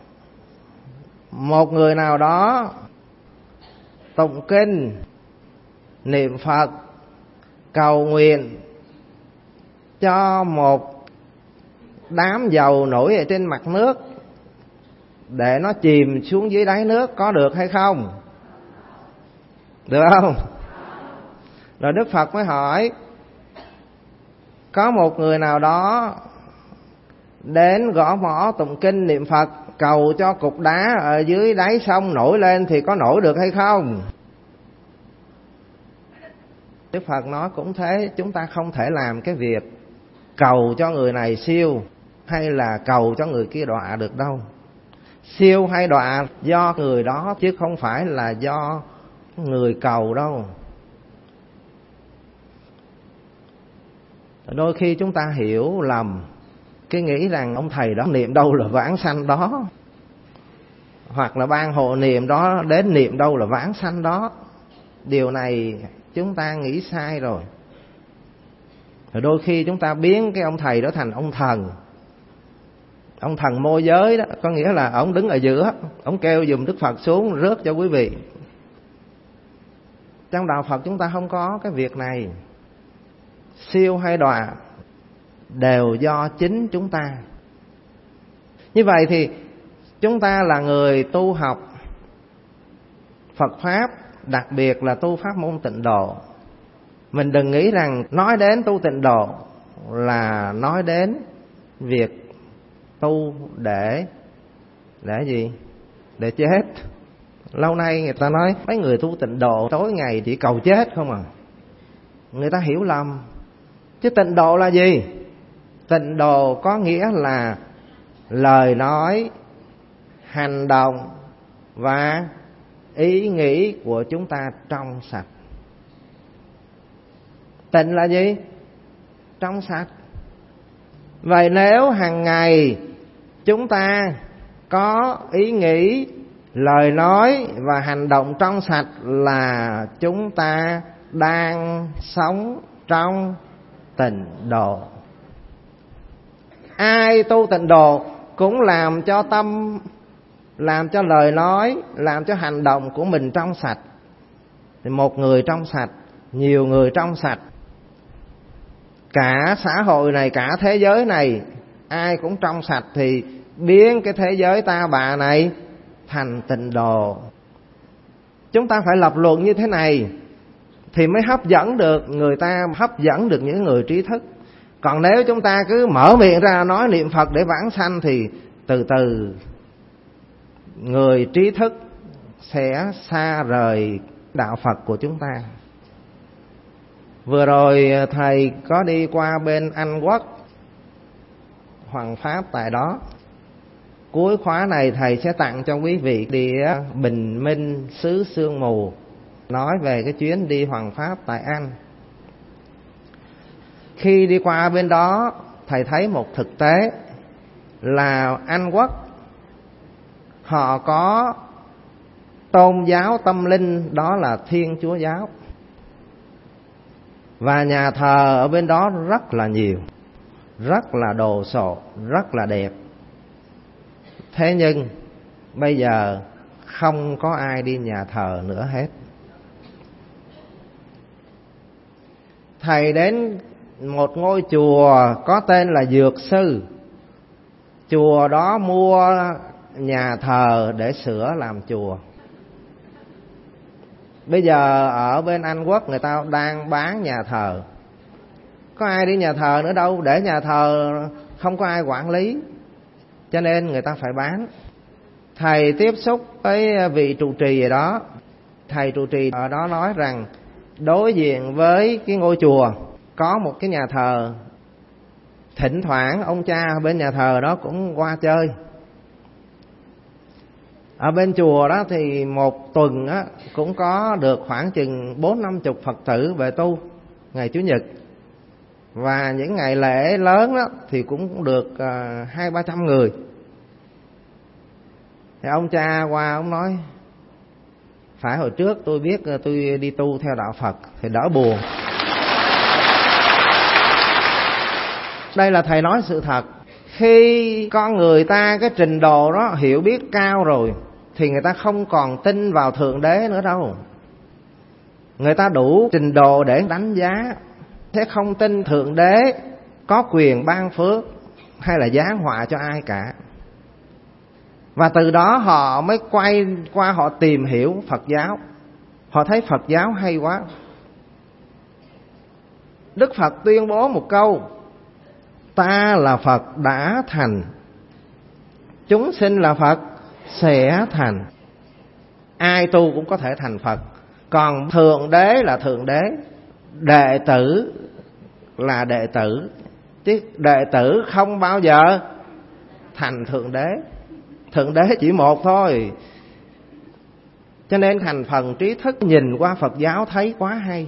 một người nào đó tụng kinh, niệm Phật, cầu nguyện cho một đám dầu nổi ở trên mặt nước để nó chìm xuống dưới đáy nước, có được hay không? Được không? Rồi Đức Phật mới hỏi: có một người nào đó đến gõ mõ tụng kinh niệm Phật, cầu cho cục đá ở dưới đáy sông nổi lên thì có nổi được hay không? Đức Phật nói cũng thế, chúng ta không thể làm cái việc cầu cho người này siêu hay là cầu cho người kia đọa được đâu. Siêu hay đọa do người đó chứ không phải là do người cầu đâu. Đôi khi chúng ta hiểu lầm, cái nghĩ rằng ông thầy đó niệm đâu là vãng sanh đó, hoặc là ban hộ niệm đó đến niệm đâu là vãng sanh đó. Điều này chúng ta nghĩ sai rồi. Đôi khi chúng ta biến cái ông thầy đó thành ông thần. Ông thần môi giới đó, có nghĩa là ông đứng ở giữa, ông kêu giùm Đức Phật xuống rước cho quý vị. Trong đạo Phật chúng ta không có cái việc này. Siêu hay đọa đều do chính chúng ta. Như vậy thì chúng ta là người tu học Phật Pháp, đặc biệt là tu pháp môn tịnh độ. Mình đừng nghĩ rằng nói đến tu tịnh độ là nói đến việc tu để gì? Để chết. Lâu nay người ta nói mấy người tu tịnh độ tối ngày chỉ cầu chết không à. Người ta hiểu lầm. Chứ tịnh độ là gì? Tịnh độ có nghĩa là lời nói, hành động và ý nghĩ của chúng ta trong sạch. Tịnh là gì? Trong sạch. Vậy nếu hàng ngày chúng ta có ý nghĩ, lời nói và hành động trong sạch là chúng ta đang sống trong tịnh độ. Ai tu tịnh độ cũng làm cho tâm, làm cho lời nói, làm cho hành động của mình trong sạch. Thì một người trong sạch, nhiều người trong sạch, cả xã hội này, cả thế giới này, ai cũng trong sạch thì biến cái thế giới ta bà này thành tịnh độ. Chúng ta phải lập luận như thế này thì mới hấp dẫn được người ta, hấp dẫn được những người trí thức. Còn nếu chúng ta cứ mở miệng ra nói niệm Phật để vãng sanh thì từ từ người trí thức sẽ xa rời đạo Phật của chúng ta. Vừa rồi thầy có đi qua bên Anh Quốc hoằng pháp tại đó. Cuối khóa này thầy sẽ tặng cho quý vị đĩa Bình Minh xứ sương mù, nói về cái chuyến đi hoằng pháp tại Anh. Khi đi qua bên đó, thầy thấy một thực tế là Anh Quốc họ có tôn giáo tâm linh, đó là Thiên Chúa giáo. Và nhà thờ ở bên đó rất là nhiều, rất là đồ sộ, rất là đẹp. Thế nhưng bây giờ không có ai đi nhà thờ nữa hết. thầy đến một ngôi chùa có tên là Dược Sư. Chùa đó mua nhà thờ để sửa làm chùa. Bây giờ ở bên Anh Quốc người ta đang bán nhà thờ. Có ai đi nhà thờ nữa đâu, để nhà thờ không có ai quản lý, cho nên người ta phải bán. Thầy tiếp xúc với vị trụ trì ở đó. Thầy trụ trì ở đó nói rằng đối diện với cái ngôi chùa có một cái nhà thờ. Thỉnh thoảng ông cha bên nhà thờ đó cũng qua chơi. Ở bên chùa đó thì một tuần á, cũng có được khoảng chừng 40-50 Phật tử về tu ngày Chủ nhật. Và những ngày lễ lớn đó thì cũng được 200-300 người. Thì ông cha qua ông nói: phải hồi trước tôi biết tôi đi tu theo đạo Phật thì đỡ buồn. Đây là thầy nói sự thật. Khi con người ta cái trình độ đó hiểu biết cao rồi thì người ta không còn tin vào Thượng Đế nữa đâu. Người ta đủ trình độ để đánh giá, sẽ không tin Thượng Đế có quyền ban phước hay là giáng họa cho ai cả. Và từ đó họ mới quay qua họ tìm hiểu Phật giáo. Họ thấy Phật giáo hay quá. Đức Phật tuyên bố một câu: ta là Phật đã thành, chúng sinh là Phật sẽ thành. Ai tu cũng có thể thành Phật. Còn Thượng Đế là Thượng Đế, đệ tử là đệ tử, chứ đệ tử không bao giờ thành Thượng Đế. Thượng Đế chỉ một thôi. Cho nên thành phần trí thức nhìn qua Phật giáo thấy quá hay.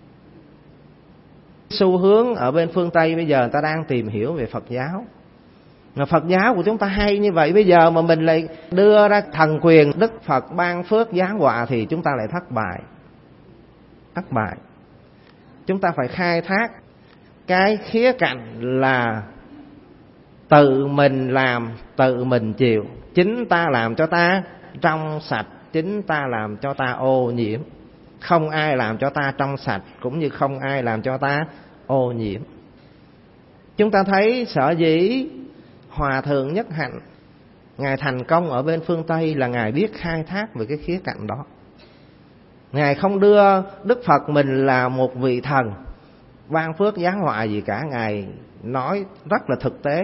Xu hướng ở bên phương Tây bây giờ người ta đang tìm hiểu về Phật giáo. Mà Phật giáo của chúng ta hay như vậy, bây giờ mà mình lại đưa ra thần quyền Đức Phật ban phước giáng họa thì chúng ta lại thất bại. Thất bại. Chúng ta phải khai thác cái khía cạnh là tự mình làm, tự mình chịu. Chính ta làm cho ta trong sạch, chính ta làm cho ta ô nhiễm. Không ai làm cho ta trong sạch, cũng như không ai làm cho ta ô nhiễm. Chúng ta thấy sở dĩ Hòa Thượng Nhất Hạnh Ngài thành công ở bên phương Tây là Ngài biết khai thác về cái khía cạnh đó. Ngài không đưa Đức Phật mình là một vị thần ban phước giáng họa gì cả. Ngài nói rất là thực tế,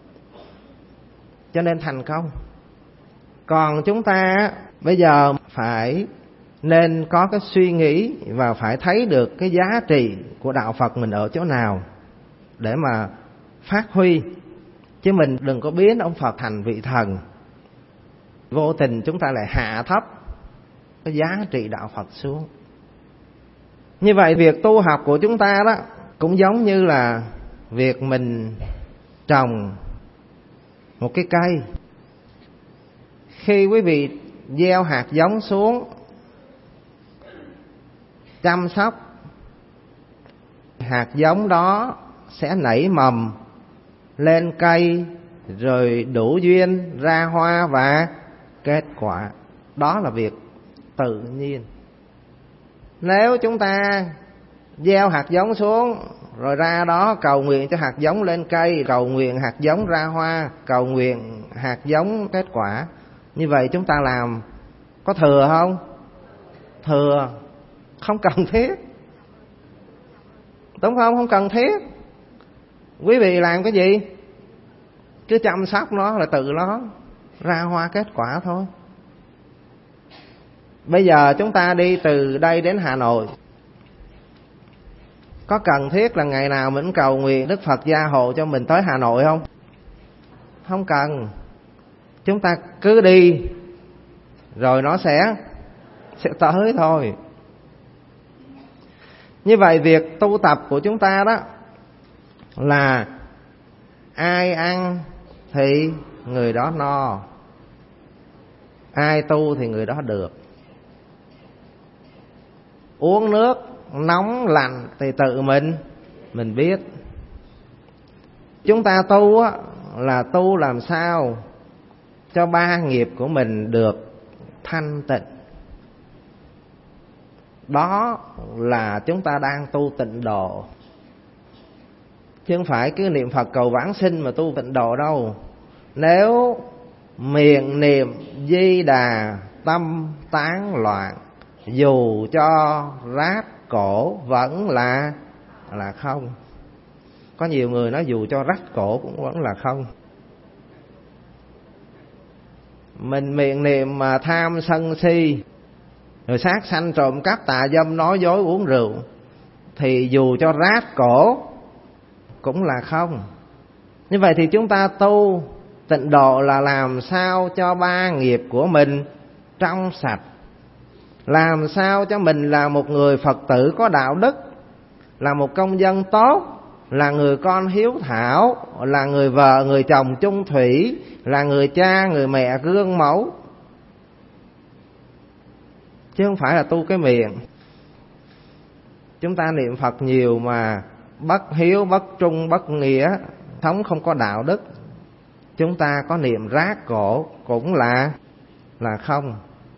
cho nên thành công. Còn chúng ta bây giờ phải nên có cái suy nghĩ và phải thấy được cái giá trị của đạo Phật mình ở chỗ nào để mà phát huy. Chứ mình đừng có biến ông Phật thành vị thần. Vô tình chúng ta lại hạ thấp cái giá trị đạo Phật xuống. Như vậy việc tu học của chúng ta đó cũng giống như là việc mình trồng một cái cây. Khi quý vị gieo hạt giống xuống, chăm sóc, hạt giống đó sẽ nảy mầm lên cây, rồi đủ duyên ra hoa và kết quả. Đó là việc tự nhiên. Nếu chúng ta gieo hạt giống xuống rồi ra đó cầu nguyện cho hạt giống lên cây, cầu nguyện hạt giống ra hoa, cầu nguyện hạt giống kết quả, như vậy chúng ta làm có thừa không? Thừa. Không cần thiết. Đúng không? Không cần thiết. Quý vị làm cái gì? Cứ chăm sóc nó là tự nó ra hoa kết quả thôi. Bây giờ chúng ta đi từ đây đến Hà Nội, có cần thiết là ngày nào mình cầu nguyện Đức Phật gia hộ cho mình tới Hà Nội không? Không cần. Chúng ta cứ đi rồi nó sẽ tới thôi. Như vậy việc tu tập của chúng ta đó là ai ăn thì người đó no, ai tu thì người đó được. Uống nước nóng lạnh thì tự mình biết. Chúng ta tu á, là tu làm sao cho ba nghiệp của mình được thanh tịnh. Đó là chúng ta đang tu tịnh độ. chứ không phải cứ niệm Phật cầu vãng sinh mà tu tịnh độ đâu. Nếu miệng niệm Di Đà tâm tán loạn, dù cho rát cổ vẫn là không. Có nhiều người nói dù cho rách cổ cũng vẫn là không. Mình miệng niệm mà tham sân si, rồi sát sanh trộm cắp tà dâm nói dối uống rượu, thì dù cho rát cổ cũng là không. Như vậy thì chúng ta tu tịnh độ là làm sao cho ba nghiệp của mình trong sạch, làm sao cho mình là một người Phật tử có đạo đức, là một công dân tốt, là người con hiếu thảo, là người vợ người chồng chung thủy, là người cha người mẹ gương mẫu, chứ không phải là tu cái miệng. Chúng ta niệm Phật nhiều mà bất hiếu, bất trung, bất nghĩa, sống không có đạo đức. Chúng ta có niệm rát cổ cũng là không.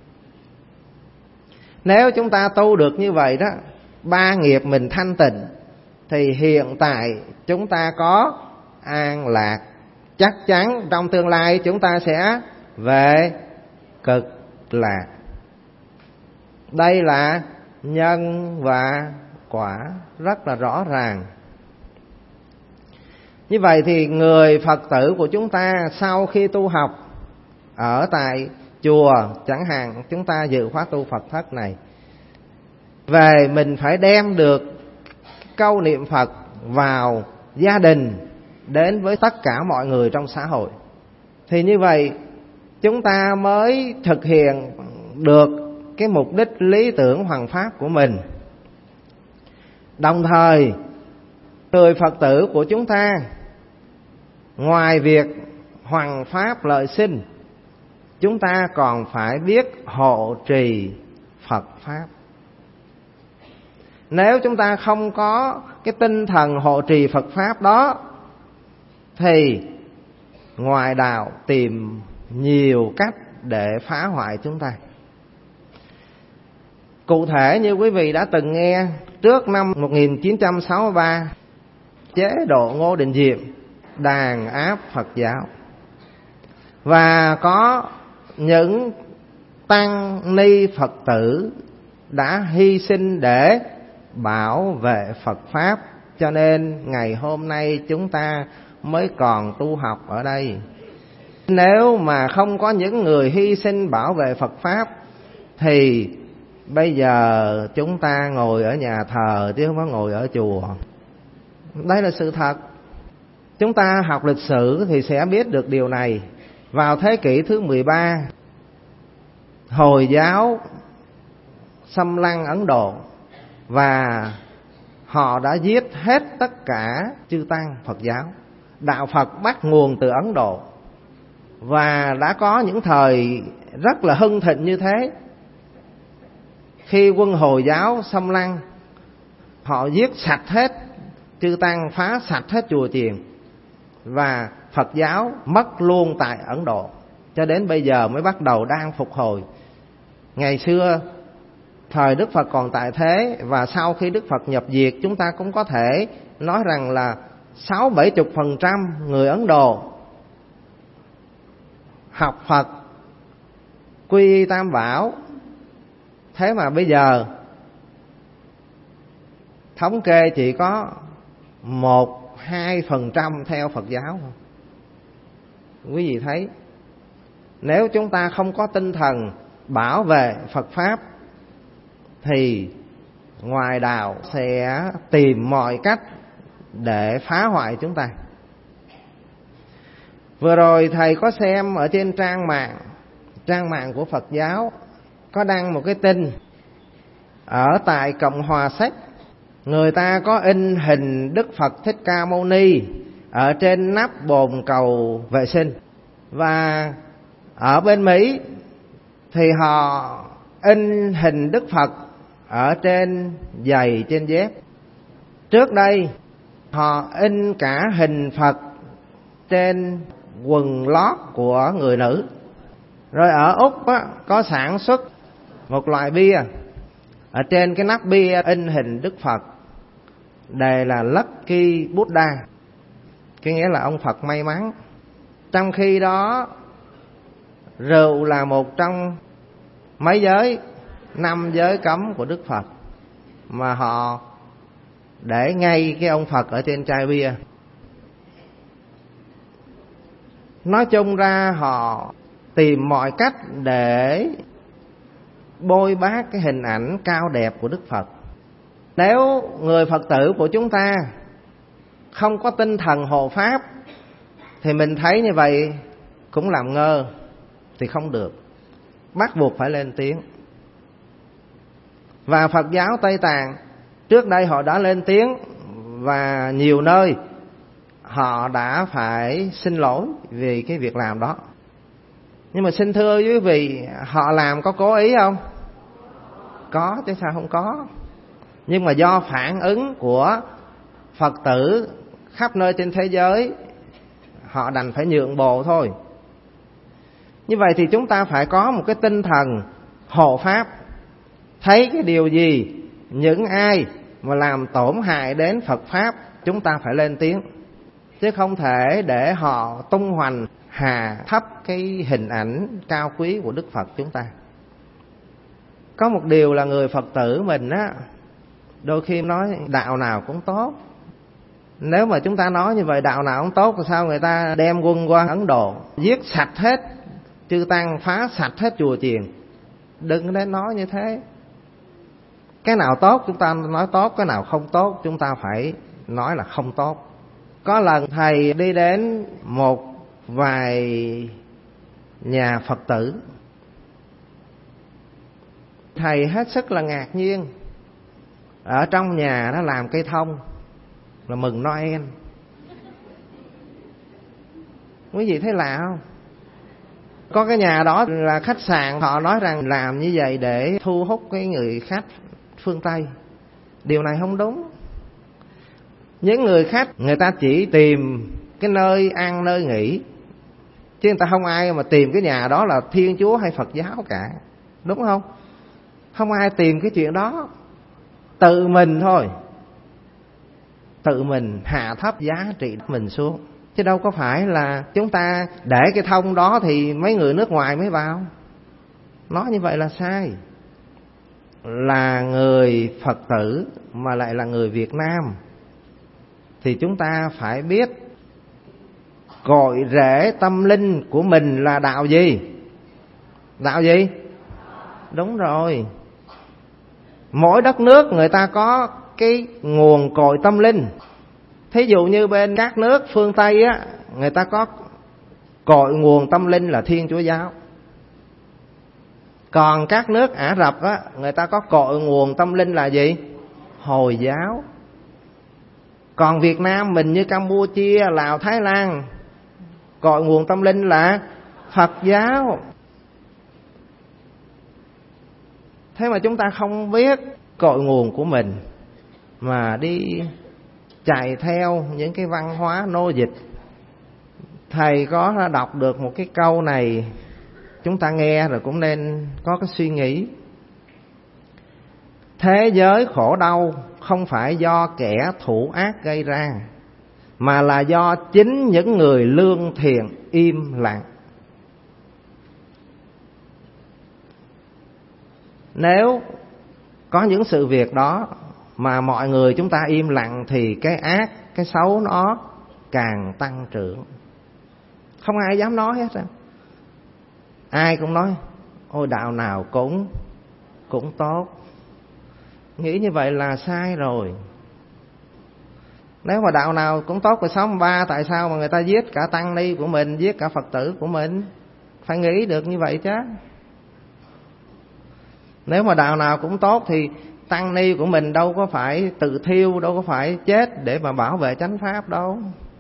Nếu chúng ta tu được như vậy đó, ba nghiệp mình thanh tịnh, thì hiện tại chúng ta có an lạc. Chắc chắn trong tương lai chúng ta sẽ về cực lạc. Đây là nhân và quả rất là rõ ràng. Như vậy thì người Phật tử của chúng ta sau khi tu học ở tại chùa, chẳng hạn chúng ta dự khóa tu Phật thất này, về mình phải đem được câu niệm Phật vào gia đình, đến với tất cả mọi người trong xã hội. Thì như vậy chúng ta mới thực hiện được cái mục đích lý tưởng hoằng pháp của mình. Đồng thời người Phật tử của chúng ta, ngoài việc hoằng pháp lợi sinh, chúng ta còn phải biết hộ trì Phật pháp. Nếu chúng ta không có cái tinh thần hộ trì Phật pháp đó, thì ngoại đạo tìm nhiều cách để phá hoại chúng ta. Cụ thể như quý vị đã từng nghe, trước năm 1963, chế độ Ngô Đình Diệm đàn áp Phật giáo, và có những tăng ni Phật tử đã hy sinh để bảo vệ Phật pháp, cho nên ngày hôm nay chúng ta mới còn tu học ở đây. Nếu mà không có những người hy sinh bảo vệ Phật pháp, thì bây giờ chúng ta ngồi ở nhà thờ chứ không có ngồi ở chùa. Đây là sự thật. Chúng ta học lịch sử thì sẽ biết được điều này. Vào thế kỷ thứ 13, Hồi giáo xâm lăng Ấn Độ, và họ đã giết hết tất cả chư tăng Phật giáo. Đạo Phật bắt nguồn từ Ấn Độ, và đã có những thời rất là hưng thịnh như thế. Khi quân Hồi giáo xâm lăng, họ giết sạch hết chư tăng, phá sạch hết chùa chiền, và Phật giáo mất luôn tại Ấn Độ. Cho đến bây giờ mới bắt đầu đang phục hồi. Ngày xưa thời Đức Phật còn tại thế, và sau khi Đức Phật nhập diệt, chúng ta cũng có thể nói rằng là 60-70% người Ấn Độ học Phật, quy y Tam Bảo. Thế mà bây giờ thống kê chỉ có 1-2% theo Phật giáo thôi. Quý vị thấy, nếu chúng ta không có tinh thần bảo vệ Phật pháp, thì ngoài đạo sẽ tìm mọi cách để phá hoại chúng ta. Vừa rồi thầy có xem ở trên trang mạng của Phật giáo, có đăng một cái tin ở tại Cộng hòa Séc. Người ta có in hình Đức Phật Thích Ca Mâu Ni ở trên nắp bồn cầu vệ sinh. Và ở bên Mỹ thì họ in hình Đức Phật ở trên giày, trên dép. Trước đây họ in cả hình Phật trên quần lót của người nữ. Rồi ở Úc á, có sản xuất một loại bia, ở trên cái nắp bia in hình Đức Phật, đề là Lucky Buddha. cái nghĩa là ông Phật may mắn. Trong khi đó rượu là một trong mấy giới, 5 giới cấm của Đức Phật, mà họ để ngay cái ông Phật ở trên chai bia. Nói chung ra họ tìm mọi cách để bôi bác cái hình ảnh cao đẹp của Đức Phật. Nếu người Phật tử của chúng ta không có tinh thần hộ pháp thì mình thấy như vậy cũng làm ngơ, thì không được, bắt buộc phải lên tiếng. Và Phật giáo Tây Tạng trước đây họ đã lên tiếng, và nhiều nơi họ đã phải xin lỗi vì cái việc làm đó. Nhưng mà xin thưa quý vị, họ làm có cố ý không? Có chứ sao không có. Nhưng mà do phản ứng của Phật tử khắp nơi trên thế giới, họ đành phải nhượng bộ thôi. Như vậy thì chúng ta phải có một cái tinh thần hộ pháp. Thấy cái điều gì, những ai mà làm tổn hại đến Phật Pháp, chúng ta phải lên tiếng. Chứ không thể để họ tung hoành hà thấp cái hình ảnh cao quý của Đức Phật chúng ta. Có một điều là người Phật tử mình á, đôi khi nói đạo nào cũng tốt. Nếu mà chúng ta nói như vậy đạo nào cũng tốt, thì sao người ta đem quân qua Ấn Độ giết sạch hết chư tăng, phá sạch hết chùa chiền? Đừng nên nói như thế. Cái nào tốt chúng ta nói tốt, cái nào không tốt chúng ta phải nói là không tốt. Có lần thầy đi đến một vài nhà Phật tử, thầy hết sức là ngạc nhiên. Ở trong nhà nó làm cây thông là mừng Noel. Quý vị thấy lạ không? Có cái nhà đó là khách sạn, họ nói rằng làm như vậy để thu hút cái người khách phương Tây. Điều này không đúng. Những người khách người ta chỉ tìm cái nơi ăn nơi nghỉ, chứ người ta không ai mà tìm cái nhà đó là Thiên Chúa hay Phật giáo cả, đúng không? Không ai tìm cái chuyện đó. Tự mình thôi, tự mình hạ thấp giá trị mình xuống, chứ đâu có phải là chúng ta để cái thông đó thì mấy người nước ngoài mới vào. Nói như vậy là sai. Là người Phật tử mà lại là người Việt Nam thì chúng ta phải biết cội rễ tâm linh của mình là đạo gì? Đạo gì? Đúng rồi. Mỗi đất nước người ta có cái nguồn cội tâm linh. Thí dụ như bên các nước phương Tây á, người ta có cội nguồn tâm linh là Thiên Chúa giáo. Còn các nước Ả Rập á, người ta có cội nguồn tâm linh là gì? Hồi giáo. Còn Việt Nam mình như Campuchia, Lào, Thái Lan, cội nguồn tâm linh là Phật giáo. Thế mà chúng ta không biết cội nguồn của mình, mà đi chạy theo những cái văn hóa nô dịch. Thầy có đọc được một cái câu này, chúng ta nghe rồi cũng nên có cái suy nghĩ. Thế giới khổ đau không phải do kẻ thủ ác gây ra, mà là do chính những người lương thiện im lặng. Nếu có những sự việc đó mà mọi người chúng ta im lặng thì cái ác, cái xấu nó càng tăng trưởng. Không ai dám nói hết á. Ai cũng nói ôi đạo nào cũng tốt. Nghĩ như vậy là sai rồi. Nếu mà đạo nào cũng tốt rồi sống ba, tại sao mà người ta giết cả tăng ni của mình, giết cả Phật tử của mình? Phải nghĩ được như vậy chứ. Nếu mà đạo nào cũng tốt thì tăng ni của mình đâu có phải tự thiêu, đâu có phải chết để mà bảo vệ chánh pháp đâu.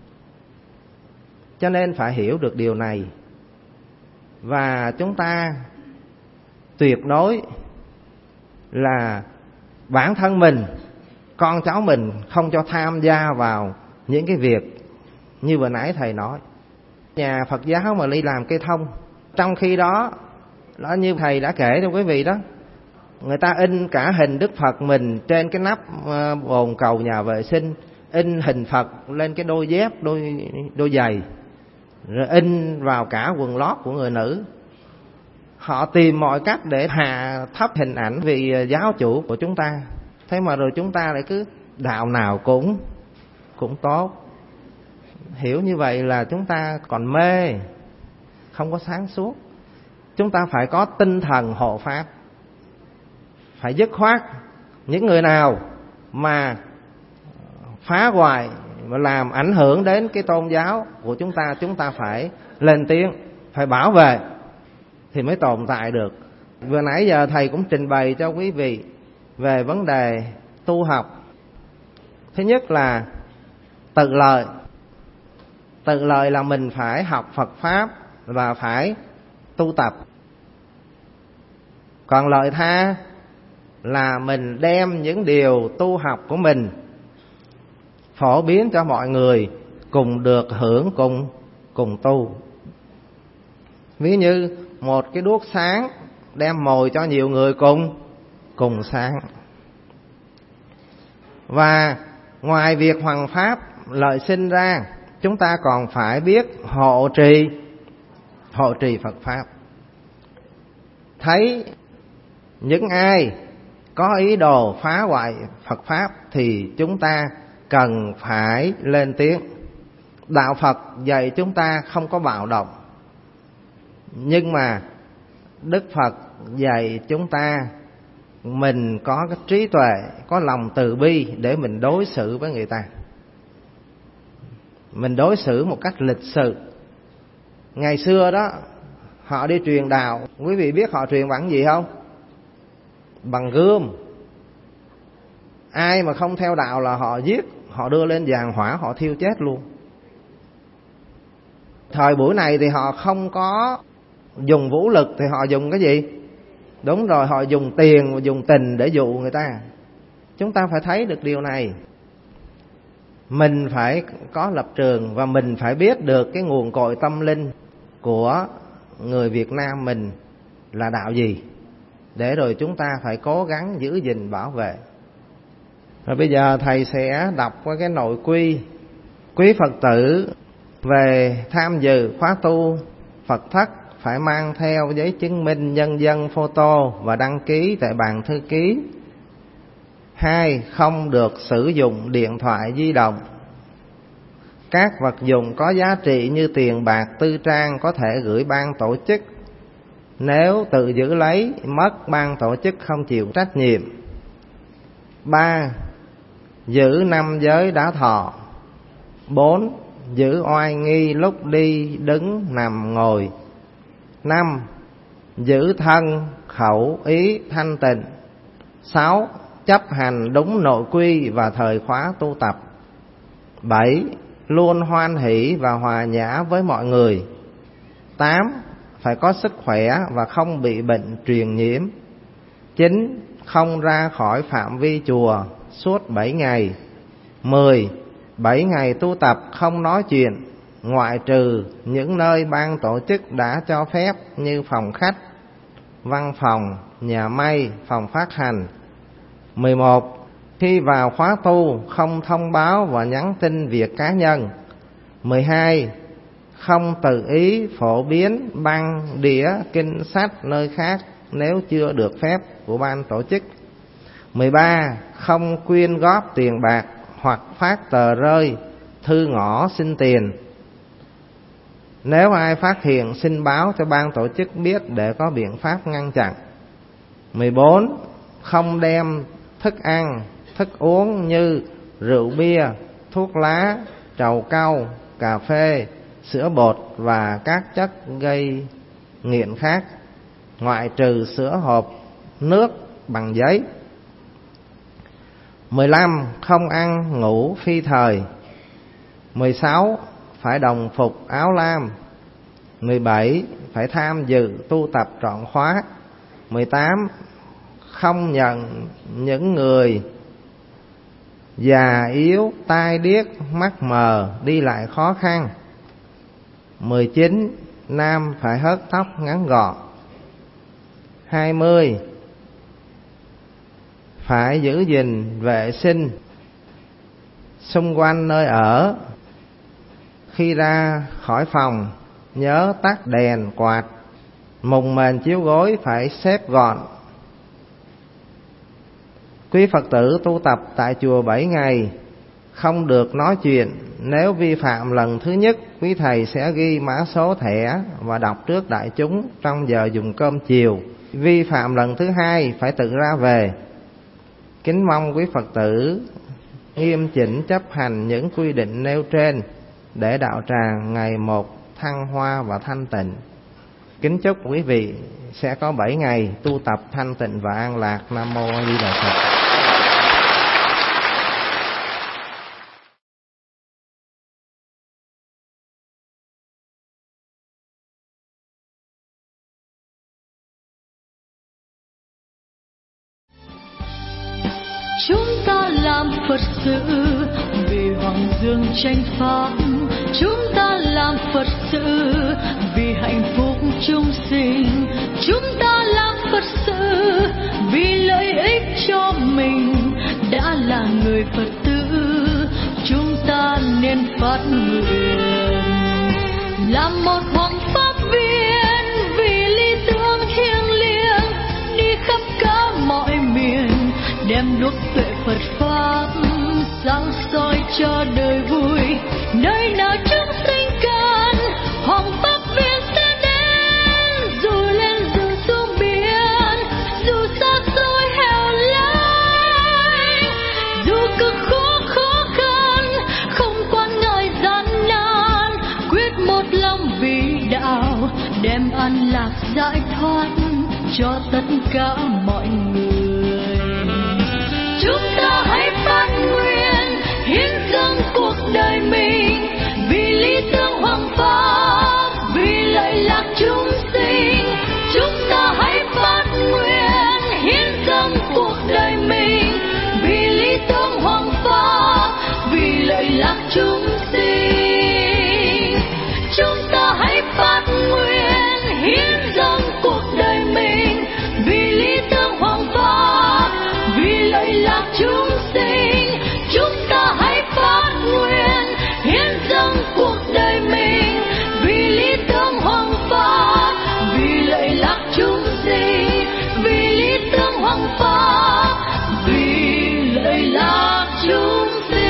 Cho nên phải hiểu được điều này. Và chúng ta tuyệt đối là bản thân mình, con cháu mình không cho tham gia vào những cái việc như vừa nãy thầy nói. Nhà Phật giáo mà đi làm cây thông, trong khi đó như thầy đã kể cho quý vị đó, người ta in cả hình Đức Phật mình trên cái nắp bồn cầu nhà vệ sinh, in hình Phật lên cái đôi dép, đôi giày, rồi in vào cả quần lót của người nữ. Họ tìm mọi cách để hạ thấp hình ảnh vị giáo chủ của chúng ta. Thế mà rồi chúng ta lại cứ đạo nào cũng tốt. Hiểu như vậy là chúng ta còn mê, không có sáng suốt. Chúng ta phải có tinh thần hộ pháp, phải dứt khoát. Những người nào mà phá hoại và làm ảnh hưởng đến cái tôn giáo của chúng ta phải lên tiếng, phải bảo vệ thì mới tồn tại được. Vừa nãy giờ thầy cũng trình bày cho quý vị về vấn đề tu học. Thứ nhất là tự lợi. Tự lợi là mình phải học Phật Pháp và phải tu tập. Còn lợi tha là mình đem những điều tu học của mình phổ biến cho mọi người cùng được hưởng, cùng tu. Ví như một cái đuốc sáng đem mồi cho nhiều người cùng sáng. Và ngoài việc hoằng pháp lợi sinh ra, chúng ta còn phải biết hộ trì Phật Pháp. Thấy những ai có ý đồ phá hoại Phật Pháp thì chúng ta cần phải lên tiếng. Đạo Phật dạy chúng ta không có bạo động, nhưng mà Đức Phật dạy chúng ta mình có cái trí tuệ, có lòng từ bi để mình đối xử với người ta. Mình đối xử một cách lịch sự. Ngày xưa đó, họ đi truyền đạo, quý vị biết họ truyền bằng gì không? Bằng gươm. Ai mà không theo đạo là họ giết, họ đưa lên giàn hỏa, họ thiêu chết luôn. Thời buổi này thì họ không có dùng vũ lực, thì họ dùng cái gì? Đúng rồi, họ dùng tiền và dùng tình để dụ người ta. Chúng ta phải thấy được điều này. Mình phải có lập trường và mình phải biết được cái nguồn cội tâm linh của người Việt Nam mình là đạo gì, để rồi chúng ta phải cố gắng giữ gìn bảo vệ. Rồi bây giờ thầy sẽ đọc qua cái nội quy. Quý Phật tử về tham dự khóa tu Phật thất phải mang theo giấy chứng minh nhân dân photo và đăng ký tại bàn thư ký. 2. Không được sử dụng điện thoại di động. Các vật dụng có giá trị như tiền bạc, tư trang có thể gửi ban tổ chức. Nếu tự giữ lấy mất, ban tổ chức không chịu trách nhiệm. 3. Giữ 5 giới đá thọ. 4. Giữ oai nghi lúc đi, đứng, nằm, ngồi. 5. Giữ thân, khẩu, ý thanh tịnh. 6. Chấp hành đúng nội quy và thời khóa tu tập. 7. Luôn hoan hỷ và hòa nhã với mọi người. 8. Phải có sức khỏe và không bị bệnh truyền nhiễm. 9. Không ra khỏi phạm vi chùa suốt 7 ngày. 10. 7 ngày tu tập không nói chuyện, ngoại trừ những nơi ban tổ chức đã cho phép như phòng khách, văn phòng, nhà may, phòng phát hành. 11. Khi vào khóa tu không thông báo và nhắn tin việc cá nhân. 12. Không tự ý phổ biến băng, đĩa, kinh sách nơi khác nếu chưa được phép của ban tổ chức. 13. Không quyên góp tiền bạc hoặc phát tờ rơi, thư ngõ xin tiền. Nếu ai phát hiện xin báo cho ban tổ chức biết để có biện pháp ngăn chặn. 14. Không đem thức ăn, thức uống như rượu bia, thuốc lá, trầu cau, cà phê, sữa bột và các chất gây nghiện khác, ngoại trừ sữa hộp, nước bằng giấy. 15. Không ăn ngủ phi thời. 16. Phải đồng phục áo lam. 17. Phải tham dự tu tập trọn khóa. 18. Không nhận những người già yếu, tai điếc, mắt mờ, đi lại khó khăn. 19. Nam phải hớt tóc ngắn gọn. 20. Phải giữ gìn vệ sinh xung quanh nơi ở. Khi ra khỏi phòng, nhớ tắt đèn quạt, mùng mền chiếu gối phải xếp gọn. Quý Phật tử tu tập tại chùa 7 ngày, không được nói chuyện. Nếu vi phạm lần thứ nhất, quý thầy sẽ ghi mã số thẻ và đọc trước đại chúng trong giờ dùng cơm chiều. Vi phạm lần thứ hai phải tự ra về. Kính mong quý Phật tử nghiêm chỉnh chấp hành những quy định nêu trên để đạo tràng ngày một thăng hoa và thanh tịnh. Kính chúc quý vị sẽ có 7 ngày tu tập thanh tịnh và an lạc. Nam mô A Di Đà Phật. Chúng ta làm Phật sự vì hoàng dương tranh pháp. Chúng ta làm Phật sự vì hạnh phúc chúng sinh. Chúng ta làm Phật sự vì lợi ích cho mình. Đã là người Phật tử, chúng ta nên phát nguyện làm một hoàng pháp viên vì lý tưởng thiêng liêng, đi khắp cả mọi miền, đem đuốc tuệ Phật pháp sáng soi cho đời vui. Nơi nào chúng sinh cần, hoàng pháp viên sẽ đến. Dù lên dù xuống biển, dù xa xôi hẻo lánh, dù cực khó khăn, không quản ngại gian nan, quyết một lòng vì đạo, đem an lạc giải thoát cho tất cả mọi người. Chúng ta hãy phát nguyện hiến dâng cuộc đời mình vì lý tưởng hoàng pháp, vì lợi lạc chúng sinh. Chúng ta hãy phát nguyện hiến dâng cuộc đời mình vì lý tưởng hoàng pháp, vì lợi lạc chúng sinh. Chúng ta hãy phát nguyện hiến dâng cuộc đời mình vì lý tưởng hoàng pháp, vì lợi lạc chúng sinh. Chúng ta hãy phát nguyện hiến dâng cuộc đời mình vì lý tưởng hoàng pháp, vì lợi lạc chúng sinh, vì lý tưởng hoàng pháp, vì lợi lạc chúng sinh.